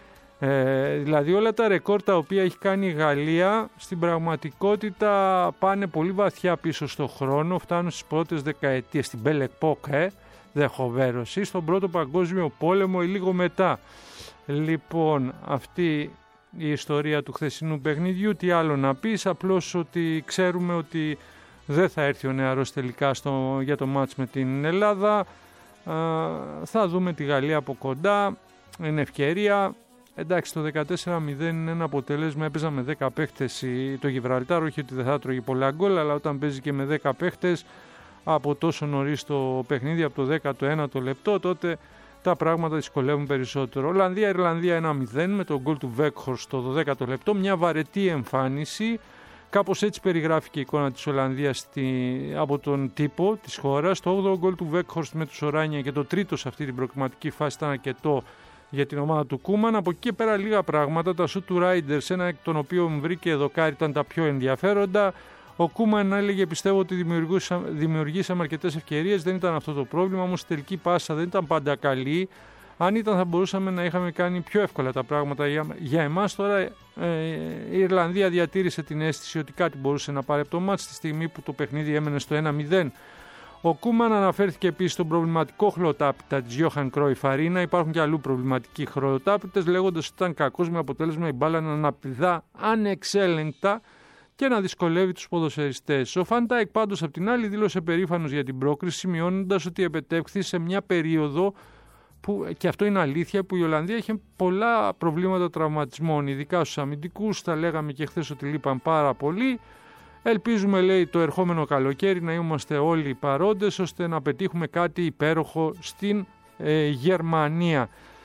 Ε, δηλαδή όλα τα ρεκόρ τα οποία έχει κάνει η Γαλλία στην πραγματικότητα πάνε πολύ βαθιά πίσω στο χρόνο, φτάνουν στις πρώτες δεκαετίες, στην Belle Époque, ε, δεν χοβέρωση, στον Πρώτο Παγκόσμιο Πόλεμο ή λίγο μετά. Λοιπόν, αυτή η ιστορία του χθεσινού παιχνιδιού. Τι άλλο να πεις, απλώς ότι ξέρουμε ότι δεν θα έρθει ο νεαρός τελικά στο, για το μάτς με την Ελλάδα. Α, θα δούμε τη Γαλλία από κοντά, είναι ευκαιρία. Εντάξει, το δεκατέσσερα μηδέν είναι ένα αποτέλεσμα, έπαιζα με δέκα παίχτες το Γιβραλτάρ, όχι ότι δεν θα τρώγει πολλά γκολ, αλλά όταν παίζει και με δέκα παίχτες από τόσο νωρίς το παιχνίδι, από το δέκατο ένατο λεπτό, τότε τα πράγματα δυσκολεύουν περισσότερο. Ολλανδία-Ιρλανδία ένα μηδέν με τον γκολ του Weghorst στο δωδέκατο λεπτό, μια βαρετή εμφάνιση. Κάπως έτσι περιγράφηκε η εικόνα της Ολλανδίας στη, από τον τύπο της χώρας. Το όγδοο γκολ του Weghorst με τους Οράνια και το τρίτο σε αυτή την προκριματική φάση ήταν αρκετό για την ομάδα του Κούμαν. Από εκεί και πέρα λίγα πράγματα. Τα σουτ του Ράιντερς, ένα εκ των οποίων μου βρήκε δοκάρι, ήταν τα πιο ενδιαφέροντα. Ο Κούμαν έλεγε: πιστεύω ότι δημιουργήσαμε αρκετές ευκαιρίες. Δεν ήταν αυτό το πρόβλημα, όμως η τελική πάσα δεν ήταν πάντα καλή. Αν ήταν, θα μπορούσαμε να είχαμε κάνει πιο εύκολα τα πράγματα για, για εμάς. Τώρα ε, η Ιρλανδία διατήρησε την αίσθηση ότι κάτι μπορούσε να πάρει από το μάτς στη στιγμή που το παιχνίδι έμενε στο ένα μηδέν. Ο Κούμαν αναφέρθηκε επίσης στον προβληματικό χλωτάπητα της Johan Cruyff Arena. Υπάρχουν και αλλού προβληματικοί χλωτάπητες, λέγοντας ότι ήταν κακός με αποτέλεσμα η μπάλα να αναπηδά ανεξέλεγκτα και να δυσκολεύει τους ποδοσφαιριστές. Ο Φαντάικ πάντως απ' την άλλη δήλωσε περήφανος για την πρόκριση, σημειώνοντας ότι επετεύχθη σε μια περίοδο που, και αυτό είναι αλήθεια, που η Ολλανδία είχε πολλά προβλήματα τραυματισμών, ειδικά στους αμυντικούς. Τα λέγαμε και χθες ότι λείπαν πάρα πολύ. Ελπίζουμε, λέει, το ερχόμενο καλοκαίρι να είμαστε όλοι παρόντες ώστε να πετύχουμε κάτι υπέροχο στην ε, Γερμανία.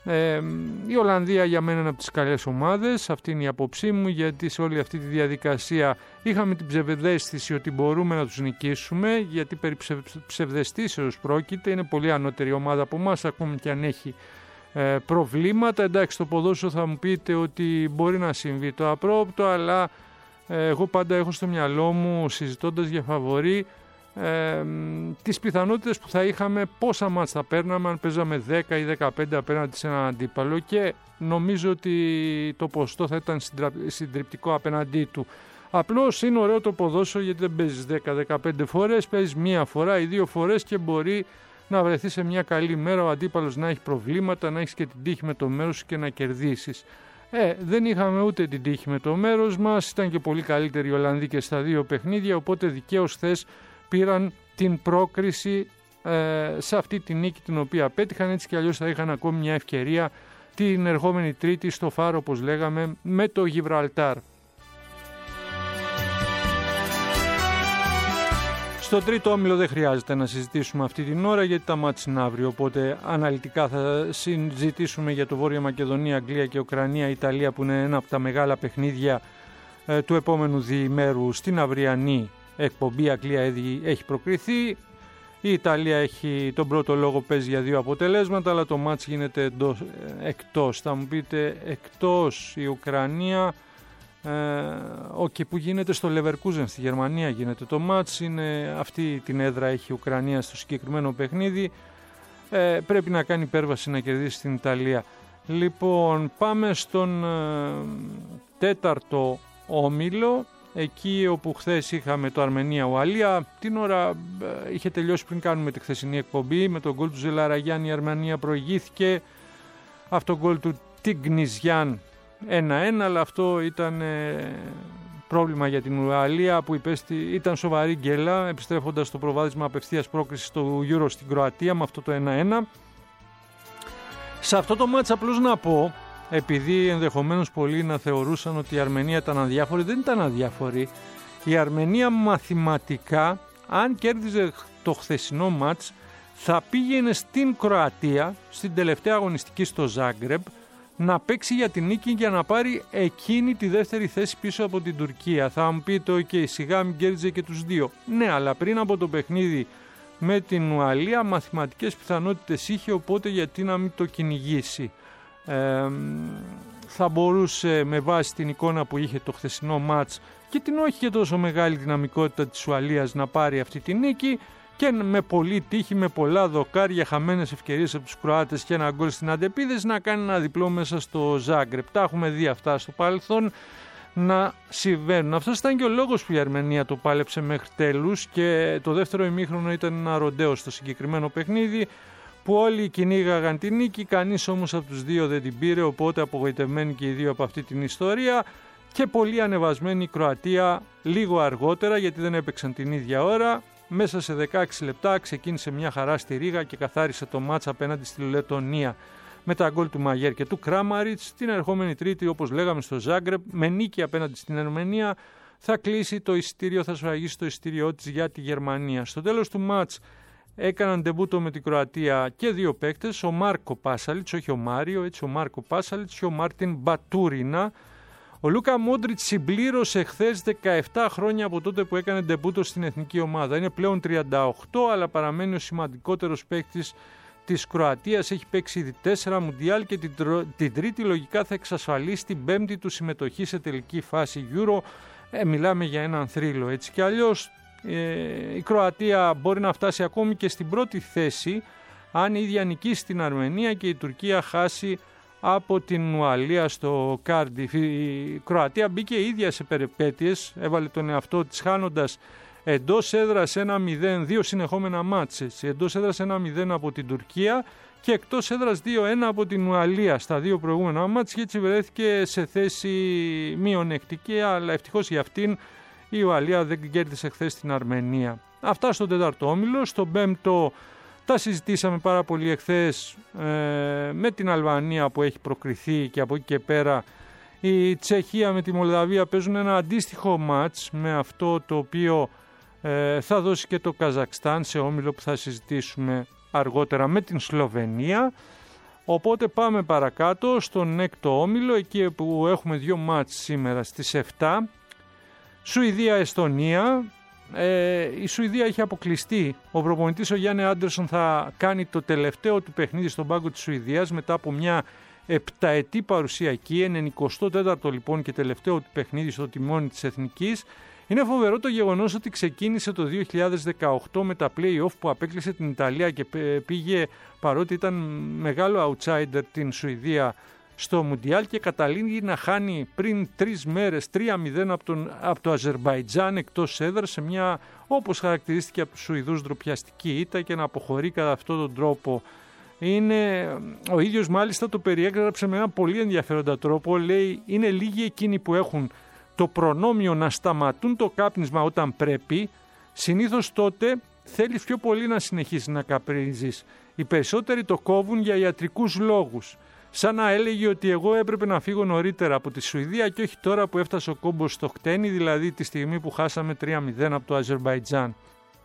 Ε, η Ολλανδία για μένα είναι από τις καλές ομάδες, αυτή είναι η απόψή μου, γιατί σε όλη αυτή τη διαδικασία είχαμε την ψευδαίσθηση ότι μπορούμε να τους νικήσουμε, γιατί περί ψευδαισθήσεως πρόκειται, είναι πολύ ανώτερη ομάδα από εμάς, ακόμη και αν έχει ε, προβλήματα. Εντάξει, στο ποδόσφαιρο θα μου πείτε ότι μπορεί να συμβεί το απρόπτο, αλλά ε, εγώ πάντα έχω στο μυαλό μου, συζητώντας για φαβορί, Ε, τις πιθανότητες που θα είχαμε, πόσα μάτς θα παίρναμε αν παίζαμε δέκα ή δεκαπέντε απέναντι σε έναν αντίπαλο, και νομίζω ότι το ποστό θα ήταν συντριπτικό απέναντί του. Απλώς είναι ωραίο το ποδόσφαιρο, γιατί δεν παίζεις δέκα δεκαπέντε φορές, παίζεις μία φορά ή δύο φορές και μπορεί να βρεθεί σε μια καλή μέρα ο αντίπαλος να έχει προβλήματα, να έχεις και την τύχη με το μέρος σου και να κερδίσεις. Ε, δεν είχαμε ούτε την τύχη με το μέρος μας, ήταν και πολύ καλύτεροι οι Ολλανδοί και στα δύο παιχνίδια, οπότε δικαίως θες πήραν την πρόκριση ε, σε αυτή τη νίκη την οποία πέτυχαν, έτσι κι αλλιώς θα είχαν ακόμη μια ευκαιρία την ερχόμενη Τρίτη στο Φάρο, όπως λέγαμε, με το Γιβραλτάρ. Στο τρίτο όμιλο δεν χρειάζεται να συζητήσουμε αυτή την ώρα, γιατί τα μάτς είναι αύριο, οπότε αναλυτικά θα συζητήσουμε για το Βόρεια Μακεδονία, Αγγλία και Ουκρανία, Ιταλία, που είναι ένα από τα μεγάλα παιχνίδια ε, του επόμενου διημέρου στην αυριανή εκπομπή. Η Αγγλία έχει προκριθεί, η Ιταλία έχει τον πρώτο λόγο, παίζει για δύο αποτελέσματα, αλλά το μάτς γίνεται εντός, εκτός. Θα μου πείτε, εκτός η Ουκρανία, ε, okay, που γίνεται στο Leverkusen στη Γερμανία γίνεται το μάτς, είναι, αυτή την έδρα έχει η Ουκρανία στο συγκεκριμένο παιχνίδι, ε, πρέπει να κάνει υπέρβαση να κερδίσει την Ιταλία. Λοιπόν, πάμε στον ε, τέταρτο όμιλο, εκεί όπου χθες είχαμε το Αρμενία-Ουαλία. Την ώρα ε, είχε τελειώσει πριν κάνουμε τη χθεσινή εκπομπή. Με τον γκολ του Ζελαραγιάννη η Αρμενία προηγήθηκε. Αυτό γκολ του Τιγνιζιάν ένα ένα, αλλά αυτό ήταν ε, πρόβλημα για την Ουαλία, που υπέστη, ήταν σοβαρή γκέλα, επιστρέφοντας στο προβάδισμα απευθείας πρόκρισης στο Euro στην Κροατία με αυτό το ένα ένα. Σε αυτό το μάτς απλώς να πω, επειδή ενδεχομένως πολλοί να θεωρούσαν ότι η Αρμενία ήταν αδιάφορη, δεν ήταν αδιάφορη. Η Αρμενία μαθηματικά, αν κέρδιζε το χθεσινό μάτς, θα πήγαινε στην Κροατία, στην τελευταία αγωνιστική στο Ζάγκρεπ, να παίξει για την νίκη για να πάρει εκείνη τη δεύτερη θέση πίσω από την Τουρκία. Θα μου πείτε, ok, σιγά μην κέρδιζε και τους δύο. Ναι, αλλά πριν από το παιχνίδι με την Ουαλία, μαθηματικές πιθανότητες είχε, οπότε γιατί να μην το κυνηγήσει. Ε, θα μπορούσε με βάση την εικόνα που είχε το χθεσινό μάτς και την όχι και τόσο μεγάλη δυναμικότητα της Ουαλίας να πάρει αυτή τη νίκη, και με πολλή τύχη, με πολλά δοκάρια, χαμένες ευκαιρίες από τους Κροάτες και ένα γκολ στην αντεπίδεση, να κάνει ένα διπλό μέσα στο Ζάγκρεπ. Τα έχουμε δει αυτά στο παρελθόν να συμβαίνουν. Αυτός ήταν και ο λόγος που η Αρμενία το πάλεψε μέχρι τέλους, και το δεύτερο ημίχρονο ήταν ένα ροντέο στο συγκεκριμένο παιχνίδι, που όλοι κυνήγαγαν την νίκη, κανείς όμως από τους δύο δεν την πήρε, οπότε απογοητευμένοι και οι δύο από αυτή την ιστορία, και πολύ ανεβασμένη η Κροατία λίγο αργότερα, γιατί δεν έπαιξαν την ίδια ώρα. Μέσα σε δεκαέξι λεπτά ξεκίνησε μια χαρά στη Ρήγα και καθάρισε το μάτς απέναντι στη Λετωνία. Με τα γκολ του Μαγέρ και του Κράμαριτς, την ερχόμενη Τρίτη, όπως λέγαμε, στο Ζάγκρεπ, με νίκη απέναντι στην Αρμενία, θα κλείσει το εισιτήριο, θα σφραγίσει το εισιτήριό της για τη Γερμανία. Στο τέλος του μάτς έκαναν ντεμπούτο με την Κροατία και δύο παίκτες, ο Μάρκο Πάσαλιτς, όχι ο Μάριο, έτσι, ο Μάρκο Πάσαλιτς και ο Μάρτιν Μπατούρινα. Ο Λούκα Μόντριτς συμπλήρωσε χθες δεκαεπτά χρόνια από τότε που έκανε ντεμπούτο στην εθνική ομάδα. Είναι πλέον τριάντα οκτώ, αλλά παραμένει ο σημαντικότερος παίκτης της Κροατίας. Έχει παίξει ήδη τέσσερα μουντιάλ και την, την τρίτη λογικά θα εξασφαλίσει την πέμπτη του συμμετοχή σε τελική φάση Euro. Ε, μιλάμε για έναν θρύλο, έτσι κι αλλιώς. Ε, η Κροατία μπορεί να φτάσει ακόμη και στην πρώτη θέση αν η ίδια νικήσει την Αρμενία και η Τουρκία χάσει από την Ουαλία στο Κάρντιφ. Η Κροατία μπήκε ίδια σε περιπέτειες, έβαλε τον εαυτό της χάνοντας εντός έδρας ένα μηδέν, δύο συνεχόμενα μάτς, εντός έδρας ένα μηδέν από την Τουρκία και εκτός έδρας δύο ένα από την Ουαλία στα δύο προηγούμενα μάτς, και έτσι βρέθηκε σε θέση μειονεκτική, αλλά ευτυχώς για αυτήν η Ουαλία δεν κέρδισε χθες την Αρμενία. Αυτά στον τέταρτο όμιλο. Στον πέμπτο τα συζητήσαμε πάρα πολύ εχθές ε, με την Αλβανία που έχει προκριθεί, και από εκεί και πέρα η Τσεχία με τη Μολδαβία παίζουν ένα αντίστοιχο μάτς με αυτό το οποίο ε, θα δώσει και το Καζακστάν σε όμιλο που θα συζητήσουμε αργότερα με την Σλοβενία. Οπότε πάμε παρακάτω στον έκτο όμιλο, εκεί που έχουμε δύο μάτς σήμερα στις επτά. Σουηδία-Εστονία. Ε, η Σουηδία έχει αποκλειστεί. Ο προπονητής ο Γιάννη Άντερσον θα κάνει το τελευταίο του παιχνίδι στον πάγκο της Σουηδίας μετά από μια επταετή παρουσία εκεί, ενενηκοστό τέταρτο λοιπόν και τελευταίο του παιχνίδι στο τιμόνι της Εθνικής. Είναι φοβερό το γεγονός ότι ξεκίνησε το δύο χιλιάδες δεκαοκτώ με τα play-off που απέκλεισε την Ιταλία και πήγε, παρότι ήταν μεγάλο outsider, την Σουηδία στο Μουντιάλ και καταλήγει να χάνει πριν τρεις μέρες τρία μηδέν από, τον, από το Αζερμπαϊτζάν εκτός έδρας σε μια, όπως χαρακτηρίστηκε από τους Σουηδούς, ντροπιαστική ήττα και να αποχωρεί κατά αυτόν τον τρόπο. Είναι, ο ίδιος μάλιστα το περιέγραψε με ένα πολύ ενδιαφέροντα τρόπο. Λέει, είναι λίγοι εκείνοι που έχουν το προνόμιο να σταματούν το κάπνισμα όταν πρέπει. Συνήθως τότε θέλεις πιο πολύ να συνεχίσεις να καπνίζεις. Οι περισσότεροι το κόβουν για ιατρικούς λόγους. Σαν να έλεγε ότι εγώ έπρεπε να φύγω νωρίτερα από τη Σουηδία και όχι τώρα που έφτασε ο κόμπος στο χτένι, δηλαδή τη στιγμή που χάσαμε τρία μηδέν από το Αζερμπαϊτζάν.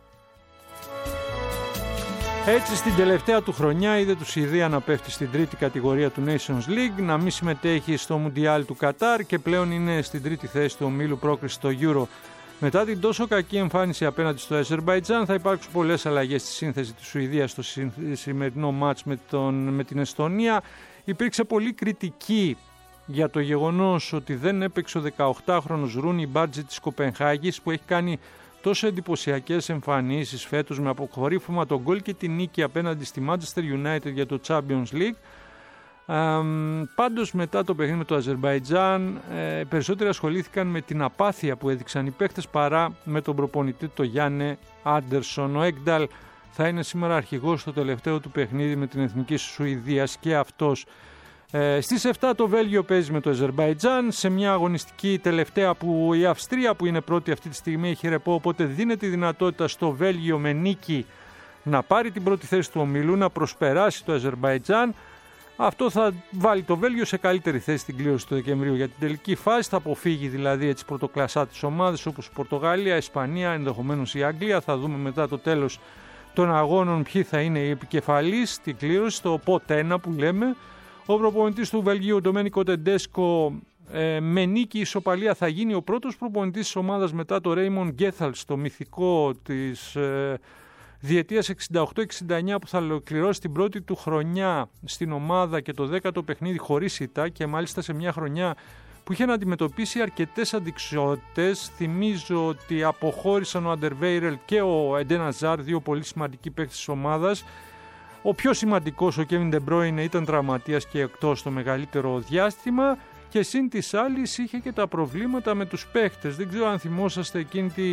Έτσι στην τελευταία του χρονιά είδε του Σουηδία να πέφτει στην τρίτη κατηγορία του Nations League, να μην συμμετέχει στο Μουντιάλ του Κατάρ και πλέον είναι στην τρίτη θέση του ομίλου πρόκριση στο Euro. Μετά την τόσο κακή εμφάνιση απέναντι στο Αζερμπαϊτζάν θα υπάρξουν πολλές αλλαγές στη σύνθεση της Σουηδίας στο σημερινό μάτς με, τον, με την Εστονία. Υπήρξε πολύ κριτική για το γεγονός ότι δεν έπαιξε ο δεκαοκτάχρονος Ρούνι Μπάρτζι της Κοπενχάγης που έχει κάνει τόσο εντυπωσιακές εμφανίσεις φέτος με αποκορύφωμα τον γκολ και την νίκη απέναντι στη Manchester United για το Champions League. Ε, πάντως μετά το παιχνίδι με το Αζερμπαϊτζάν ε, περισσότεροι ασχολήθηκαν με την απάθεια που έδειξαν οι παίχτες παρά με τον προπονητή το Γιάννη Άντερσον. Ο Έκνταλ θα είναι σήμερα αρχηγός στο τελευταίο του παιχνίδι με την Εθνική Σουηδίας και αυτός. Ε, στις επτά το Βέλγιο παίζει με το Αζερμπαϊτζάν σε μια αγωνιστική τελευταία που η Αυστρία που είναι πρώτη αυτή τη στιγμή έχει ρεπό, οπότε δίνεται τη δυνατότητα στο Βέλγιο με νίκη να πάρει την πρώτη θέση του ομίλου, να προσπεράσει το Αζερμπαϊτζάν. Αυτό θα βάλει το Βέλγιο σε καλύτερη θέση στην κλήρωση του Δεκεμβρίου για την τελική φάση, θα αποφύγει δηλαδή τις πρωτοκλασσάτες ομάδες όπως η Πορτογαλία, η Ισπανία, ενδεχομένως η Αγγλία. Θα δούμε μετά το τέλος των αγώνων ποιοι θα είναι οι επικεφαλείς στην κλήρωση, το πότε ένα που λέμε. Ο προπονητής του Βελγίου, ο Ντομένικο Τεντέσκο, ε, με νίκη ισοπαλία θα γίνει ο πρώτος προπονητής της ομάδας μετά το Ρέιμον Γκέθαλς, το μυθικό της ε, διετίας εξήντα οκτώ εξήντα εννιά που θα ολοκληρώσει την πρώτη του χρονιά στην ομάδα και το δέκατο παιχνίδι χωρίς ήττα και μάλιστα σε μια χρονιά που είχε να αντιμετωπίσει αρκετές αντικσότητες. Θυμίζω ότι αποχώρησαν ο Αντερβέιρελ και ο Εντεν Αζάρ, δύο πολύ σημαντικοί παίκτες της ομάδας. Ο πιο σημαντικός, ο Κέβιν Ντε Μπρόινε, ήταν τραυματίας και εκτός το μεγαλύτερο διάστημα και σύν της άλλης είχε και τα προβλήματα με τους παίχτες. Δεν ξέρω αν θυμόσαστε εκείνη τη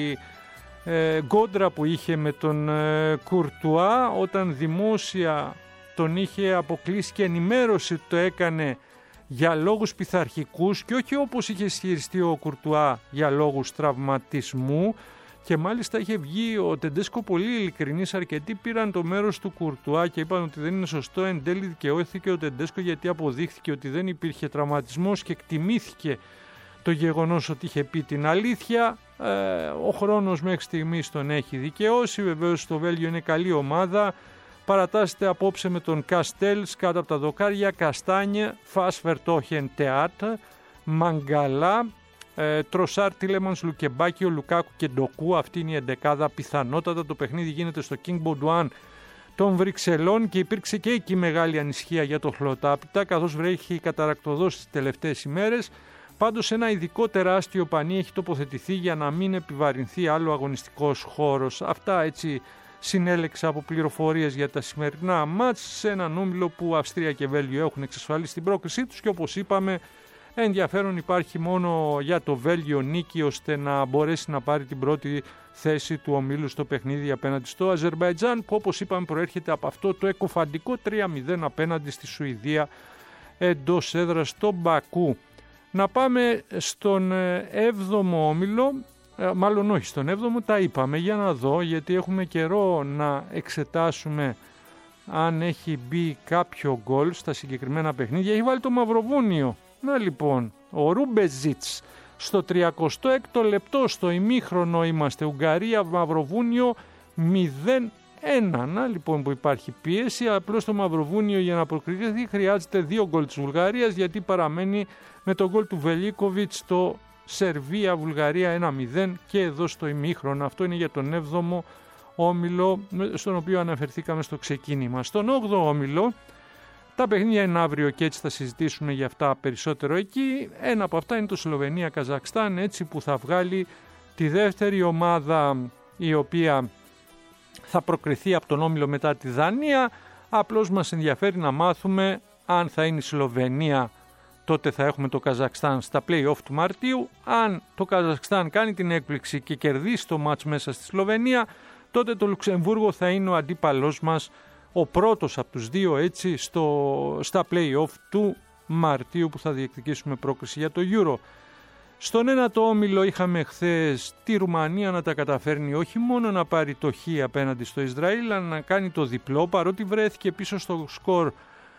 ε, γκόντρα που είχε με τον ε, Κουρτουά όταν δημόσια τον είχε αποκλείσει και ενημέρωση το έκανε για λόγους πειθαρχικούς και όχι όπως είχε ισχυριστεί ο Κουρτουά για λόγους τραυματισμού. Και μάλιστα είχε βγει ο Τεντέσκο πολύ ειλικρινής, αρκετοί πήραν το μέρος του Κουρτουά και είπαν ότι δεν είναι σωστό. Εν τέλει δικαιώθηκε ο Τεντέσκο γιατί αποδείχθηκε ότι δεν υπήρχε τραυματισμός και εκτιμήθηκε το γεγονός ότι είχε πει την αλήθεια. Ε, ο χρόνος μέχρι στιγμής τον έχει δικαιώσει. Βεβαίως το Βέλγιο είναι καλή ομάδα. Παρατάσσεται απόψε με τον Καστέλς κάτω από τα δοκάρια, Καστάνιε, Φάσφερτόχεν Τεάτ, Μαγκαλά, Ε, Τροσάρ, Τίλεμανς, Λουκεμπάκιο, Λουκάκου και Ντοκού. Αυτή είναι η εντεκάδα. Πιθανότατα το παιχνίδι γίνεται στο King Baudouin των Βρυξελών και υπήρξε και εκεί μεγάλη ανησυχία για το χλωτάπιτα καθώς βρέχει καταρακτοδώσει τις τελευταίες ημέρες. Πάντως ένα ειδικό τεράστιο πανί έχει τοποθετηθεί για να μην επιβαρυνθεί άλλο αγωνιστικός χώρος. Αυτά έτσι συνέλεξα από πληροφορίες για τα σημερινά μάτς σε έναν όμιλο που Αυστρία και Βέλγιο έχουν εξασφαλίσει την πρόκρισή τους και όπως είπαμε ενδιαφέρον υπάρχει μόνο για το Βέλγιο νίκη ώστε να μπορέσει να πάρει την πρώτη θέση του ομίλου στο παιχνίδι απέναντι στο Αζερμπαϊτζάν που όπως είπαμε προέρχεται από αυτό το εκοφαντικό τρία μηδέν απέναντι στη Σουηδία εντός έδρας στο Μπακού. Να πάμε στον έβδομο όμιλο, μάλλον όχι στον έβδομο, τα είπαμε για να δω γιατί έχουμε καιρό να εξετάσουμε αν έχει μπει κάποιο γκολ στα συγκεκριμένα παιχνίδια. Έχει βάλει το Μαυροβούνιο. Να λοιπόν, ο Ρούμπεζιτς στο τριακοστό έκτο λεπτό στο ημίχρονο είμαστε. Ουγγαρία, Μαυροβούνιο μηδέν έναν λοιπόν που υπάρχει πίεση. Απλώς το Μαυροβούνιο για να προκριθεί χρειάζεται δύο γκολ της Βουλγαρίας, γιατί παραμένει με το γκολ του Βελίκοβιτς το Σερβία-Βουλγαρία ένα μηδέν και εδώ στο ημίχρονο. Αυτό είναι για τον έβδομο όμιλο, στον οποίο αναφερθήκαμε στο ξεκίνημα. Στον όγδοο όμιλο τα παιχνίδια είναι αύριο και έτσι θα συζητήσουμε για αυτά περισσότερο εκεί. Ένα από αυτά είναι το Σλοβενία-Καζακστάν, έτσι που θα βγάλει τη δεύτερη ομάδα η οποία θα προκριθεί από τον όμιλο μετά τη Δανία. Απλώς μας ενδιαφέρει να μάθουμε αν θα είναι η Σλοβενία, τότε θα έχουμε το Καζακστάν στα play-off του Μαρτίου. Αν το Καζακστάν κάνει την έκπληξη και κερδίσει το μάτς μέσα στη Σλοβενία, τότε το Λουξεμβούργο θα είναι ο αντίπαλός μας, ο πρώτος από τους δύο, έτσι, στο, στα play-off του Μαρτίου που θα διεκδικήσουμε πρόκριση για το Euro. Στον ένατο όμιλο είχαμε χθες τη Ρουμανία να τα καταφέρνει όχι μόνο να πάρει το χ απέναντι στο Ισραήλ, αλλά να κάνει το διπλό, παρότι βρέθηκε πίσω στο σκορ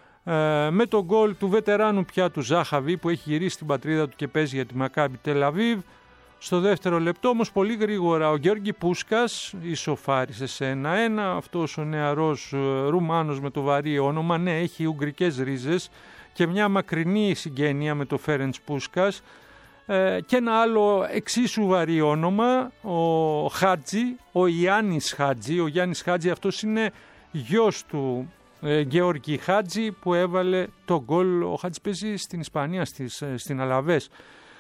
ε, με το γκολ του βετεράνου πια του Ζάχαβη, που έχει γυρίσει στην πατρίδα του και παίζει για τη Μακάμπι Τελ Αβίβ. Στο δεύτερο λεπτό όμως πολύ γρήγορα ο Γιώργη Πούσκας ισοφάρισε σε ένα ένα. Αυτός ο νεαρός ε, Ρουμάνος με το βαρύ όνομα, ναι, έχει ουγγρικές ρίζες και μια μακρινή συγγένεια με το Φέρεντς Πούσκας. Ε, και ένα άλλο εξίσου βαρύ όνομα, ο Χάτζη, ο Ιάννης Χάτζη. Ο Γιάννης Χάτζη, αυτός είναι γιος του ε, Γεώργη Χάτζη, που έβαλε το γκολ. Ο Χάτζη παίζει στην Ισπανία, στις, στην Αλαβές.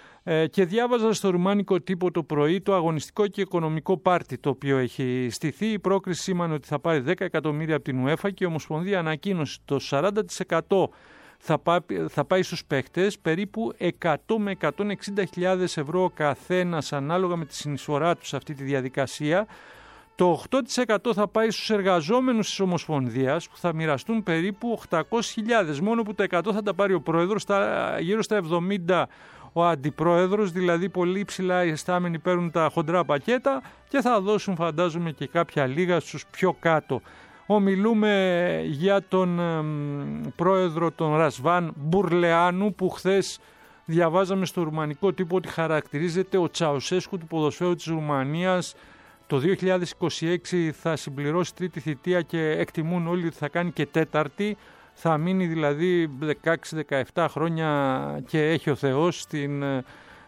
Ε, και διάβαζα στο ρουμάνικο τύπο το πρωί το αγωνιστικό και οικονομικό πάρτι το οποίο έχει στηθεί. Η πρόκριση σήμανε ότι θα πάρει δέκα εκατομμύρια από την UEFA και η Ομοσπονδία ανακοίνωσε το σαράντα τοις εκατό θα πάει, θα πάει στους παίχτες, περίπου εκατό με εκατόν εξήντα χιλιάδες ευρώ ο καθένας ανάλογα με τη συνεισφορά τους σε αυτή τη διαδικασία. Το οκτώ τοις εκατό θα πάει στους εργαζόμενους της Ομοσπονδίας, που θα μοιραστούν περίπου οκτακόσιες χιλιάδες, μόνο που το εκατό θα τα πάρει ο πρόεδρος, στα, γύρω στα εβδομήντα ο αντιπρόεδρος, δηλαδή πολύ ψηλά οι εστάμενοι παίρνουν τα χοντρά πακέτα και θα δώσουν, φαντάζομαι, και κάποια λίγα στους πιο κάτω. Ομιλούμε για τον ε, πρόεδρο τον Ρασβάν Μπουρλεάνου, που χθες διαβάζαμε στο ρουμανικό τύπο ότι χαρακτηρίζεται ο Τσαουσέσκου του ποδοσφαίρου της Ρουμανίας. Το δύο χιλιάδες είκοσι έξι θα συμπληρώσει τρίτη θητεία και εκτιμούν όλοι ότι θα κάνει και τέταρτη. Θα μείνει δηλαδή δεκαέξι δεκαεπτά χρόνια και έχει ο Θεός στην ε,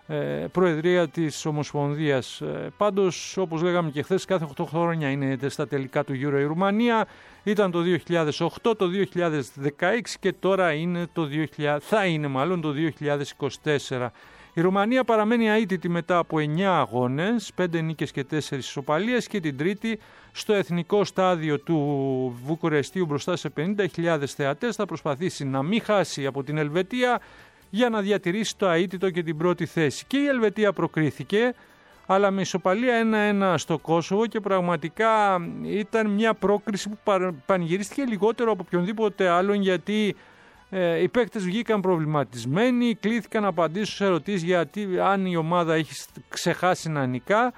προεδρία της Ομοσπονδίας. Ε, πάντως, όπως λέγαμε και χθες, κάθε οκτώ χρόνια είναι στα τελικά του Euro η Ρουμανία. Ήταν το δύο χιλιάδες οκτώ, το δύο χιλιάδες δεκαέξι και τώρα είναι το δύο χιλιάδες, θα είναι μάλλον το δύο χιλιάδες είκοσι τέσσερα. Η Ρουμανία παραμένει αίτητη μετά από εννιά αγώνες, πέντε νίκες και τέσσερις ισοπαλίες, και την τρίτη στο εθνικό στάδιο του Βουκουρεστίου μπροστά σε πενήντα χιλιάδες θεατές θα προσπαθήσει να μην χάσει από την Ελβετία για να διατηρήσει το αίτητο και την πρώτη θέση. Και η Ελβετία προκρίθηκε, αλλά με ισοπαλία ένα ένα στο Κόσοβο, και πραγματικά ήταν μια πρόκριση που πανηγυρίστηκε λιγότερο από οποιονδήποτε άλλον, γιατί ε, οι παίκτες βγήκαν προβληματισμένοι, κλήθηκαν να απαντήσουν σε ερωτήσεις γιατί αν η ομάδα έχει ξεχάσει να νικά.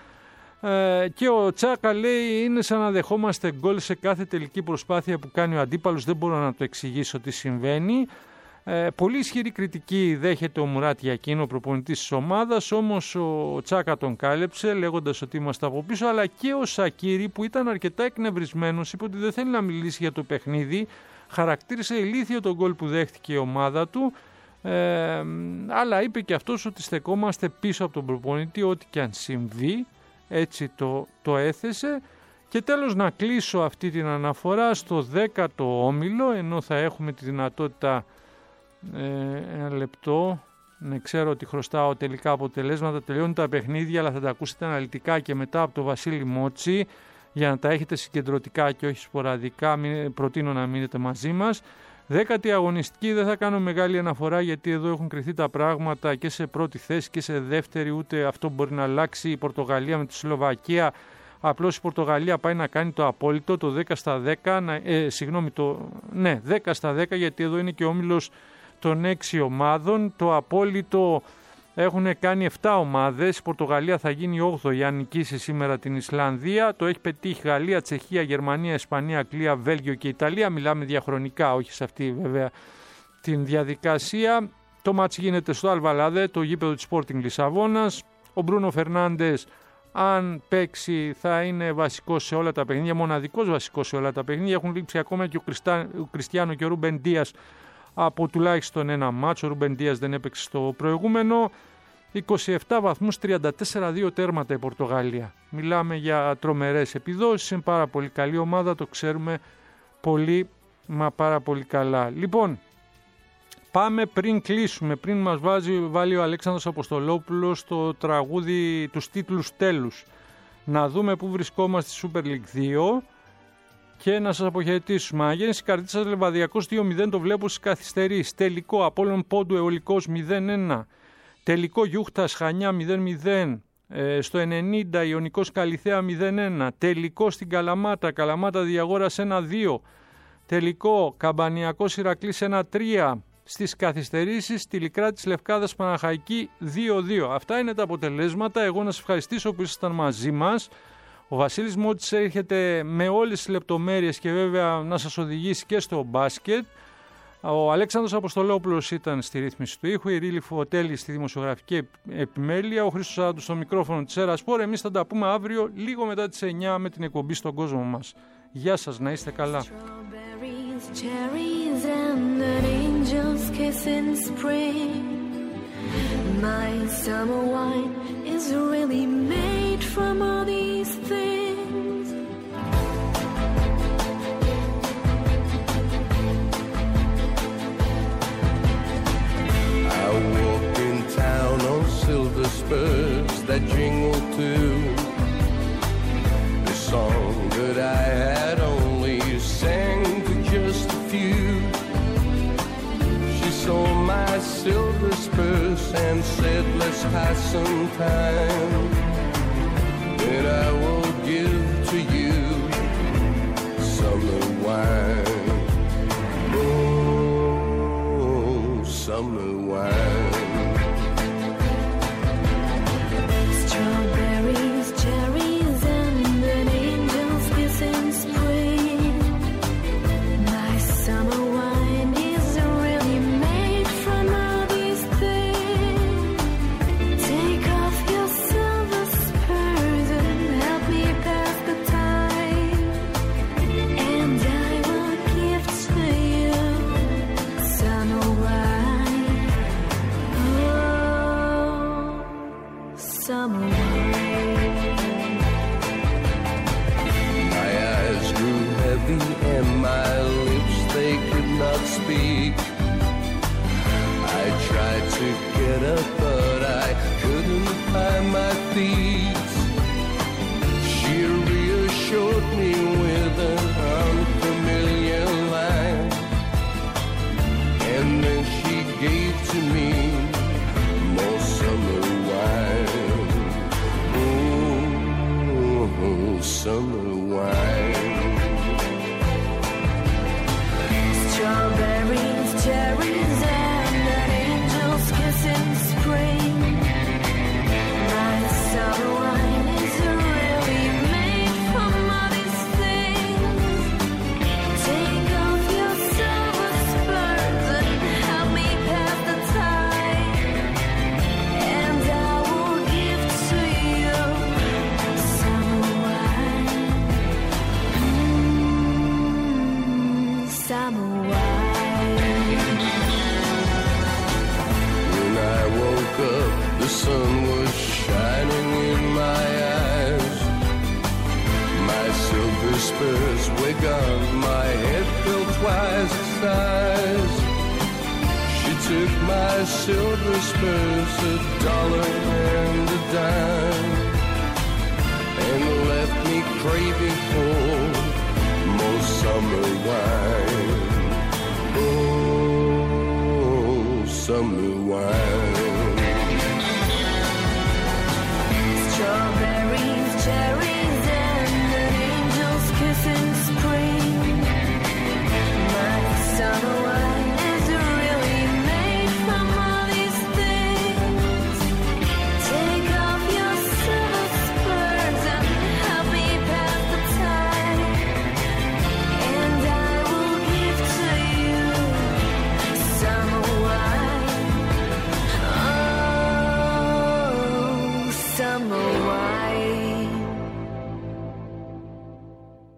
Ε, και ο Τσάκα λέει είναι σαν να δεχόμαστε γκολ σε κάθε τελική προσπάθεια που κάνει ο αντίπαλος, δεν μπορώ να το εξηγήσω τι συμβαίνει. Ε, πολύ ισχυρή κριτική δέχεται ο Μουράτ Γιακίνο, ο προπονητής της ομάδας, όμως ο Τσάκα τον κάλεψε λέγοντας ότι είμαστε από πίσω, αλλά και ο Σακίρι, που ήταν αρκετά εκνευρισμένος, είπε ότι δεν θέλει να μιλήσει για το παιχνίδι, χαρακτήρισε ηλίθιο τον γκολ που δέχτηκε η ομάδα του, ε, αλλά είπε και αυτός ότι στεκόμαστε πίσω από τον προπονητή ό,τι και αν συμβεί, έτσι το, το έθεσε. Και τέλος να κλείσω αυτή την αναφορά στο δέκατο όμιλο, ενώ θα έχουμε τη δυνατότητα ε, ένα λεπτό, ναι, ξέρω ότι χρωστάω τελικά αποτελέσματα, τελειώνουν τα παιχνίδια, αλλά θα τα ακούσετε αναλυτικά και μετά από το Βασίλη Μότσι, για να τα έχετε συγκεντρωτικά και όχι σποραδικά. Μην, προτείνω να μείνετε μαζί μας. Δέκατη αγωνιστική, δεν θα κάνω μεγάλη αναφορά γιατί εδώ έχουν κριθεί τα πράγματα και σε πρώτη θέση και σε δεύτερη, ούτε αυτό μπορεί να αλλάξει. Η Πορτογαλία με τη Σλοβακία, απλώς η Πορτογαλία πάει να κάνει το απόλυτο, το δέκα στα δέκα, ε, συγγνώμη, το, ναι, δέκα στα δέκα, γιατί εδώ είναι και ο όμιλος των έξι ομάδων. Το απόλυτο έχουν κάνει επτά ομάδες, η Πορτογαλία θα γίνει όγδοη αν νικήσει σήμερα την Ισλανδία. Το έχει πετύχει Γαλλία, Τσεχία, Γερμανία, Ισπανία, Αγγλία, Βέλγιο και Ιταλία. Μιλάμε διαχρονικά, όχι σε αυτή βέβαια την διαδικασία. Το μάτς γίνεται στο Αλβαλάδε, το γήπεδο της Sporting Λισαβόνας. Ο Μπρούνο Φερνάντες Αν παίξει θα είναι βασικός σε όλα τα παιχνίδια, μοναδικός βασικός σε όλα τα παιχνίδια. Έχουν λείψει ακόμα και ο, Κριστά, ο Κριστιάνο και ο Ρούμπεν Ντίας από τουλάχιστον ένα μάτσο. Ο Ρούμπεν Ντίας δεν έπαιξε στο προηγούμενο. είκοσι επτά βαθμούς, τριάντα τέσσερα δύο τέρματα η Πορτογαλία. Μιλάμε για τρομερές επιδόσεις, είναι πάρα πολύ καλή ομάδα, το ξέρουμε πολύ μα πάρα πολύ καλά. Λοιπόν, πάμε πριν κλείσουμε, πριν μας βάζει, βάλει ο Αλέξανδρος Αποστολόπουλος το τραγούδι τους τίτλους τέλους. Να δούμε πού βρισκόμαστε στη Super League δύο και να σας αποχαιρετήσουμε. Αγέννηση Καρδίτσας Λεβαδιακός δύο μηδέν, το βλέπω στις καθυστερήσεις. Τελικό Απόλλων Πόντου Αιωλικός μηδέν ένα. Τελικό Γιούχτας Χανιά μηδέν μηδέν. Ε, στο ενενήντα Ιωνικός Καλιθέα μηδέν ένα. Τελικό στην Καλαμάτα, Καλαμάτα Διαγόρας ένα δύο. Τελικό Καμπανιακός Ηρακλής ένα τρία. Στις καθυστερήσεις Τηλικράτης της Λευκάδας Παναχαϊκή δύο δύο. Αυτά είναι τα αποτελέσματα. Εγώ να σας ευχαριστήσω που ήσασταν μαζί μας. Ο Βασίλης Μότσης έρχεται με όλες τις λεπτομέρειες και βέβαια να σας οδηγήσει και στο μπάσκετ. Ο Αλέξανδρος Αποστολόπουλος ήταν στη ρύθμιση του ήχου, η Ρίλη Φωτέλη στη δημοσιογραφική επιμέλεια, ο Χρήστος Σαράντου στο μικρόφωνο της Ερασπορ. Εμείς θα τα πούμε αύριο λίγο μετά τις εννιά με την εκπομπή στον κόσμο μας. Γεια σας, να είστε καλά. Cherries and an angel's kiss in spring. My summer wine is really made from all these things. I walk in town on silver spurs that jingle too. The song that I had only sang to just a few. She saw my silver spurs and said, let's pass some time. Then I will give to you summer wine. Oh, summer wine. Strawberries, cherries, and an angel's kiss in spring. My summer wine is really made from all these things. Take off your silver spurs and help me pass the time. And I will give to you summer wine. Oh, summer wine. My eyes grew heavy and my lips, they could not speak. I tried to get up but I couldn't find my feet. She reassured me with an unfamiliar line, and then she gave to me more summer wine. Oh, summer wine. Strawberries, cherries, and an angel's kiss in spring. My summer wine is really made from all these things. Take off your silver spurs and help me pass the time. And I will give to you summer wine. Mm, summer wine. When I woke up, the sun was shining in my eyes. My silver spurs were gone, my head felt twice the size. She took my silver spurs, a dollar and a dime, and left me craving for more summer wine. Oh, summer wine.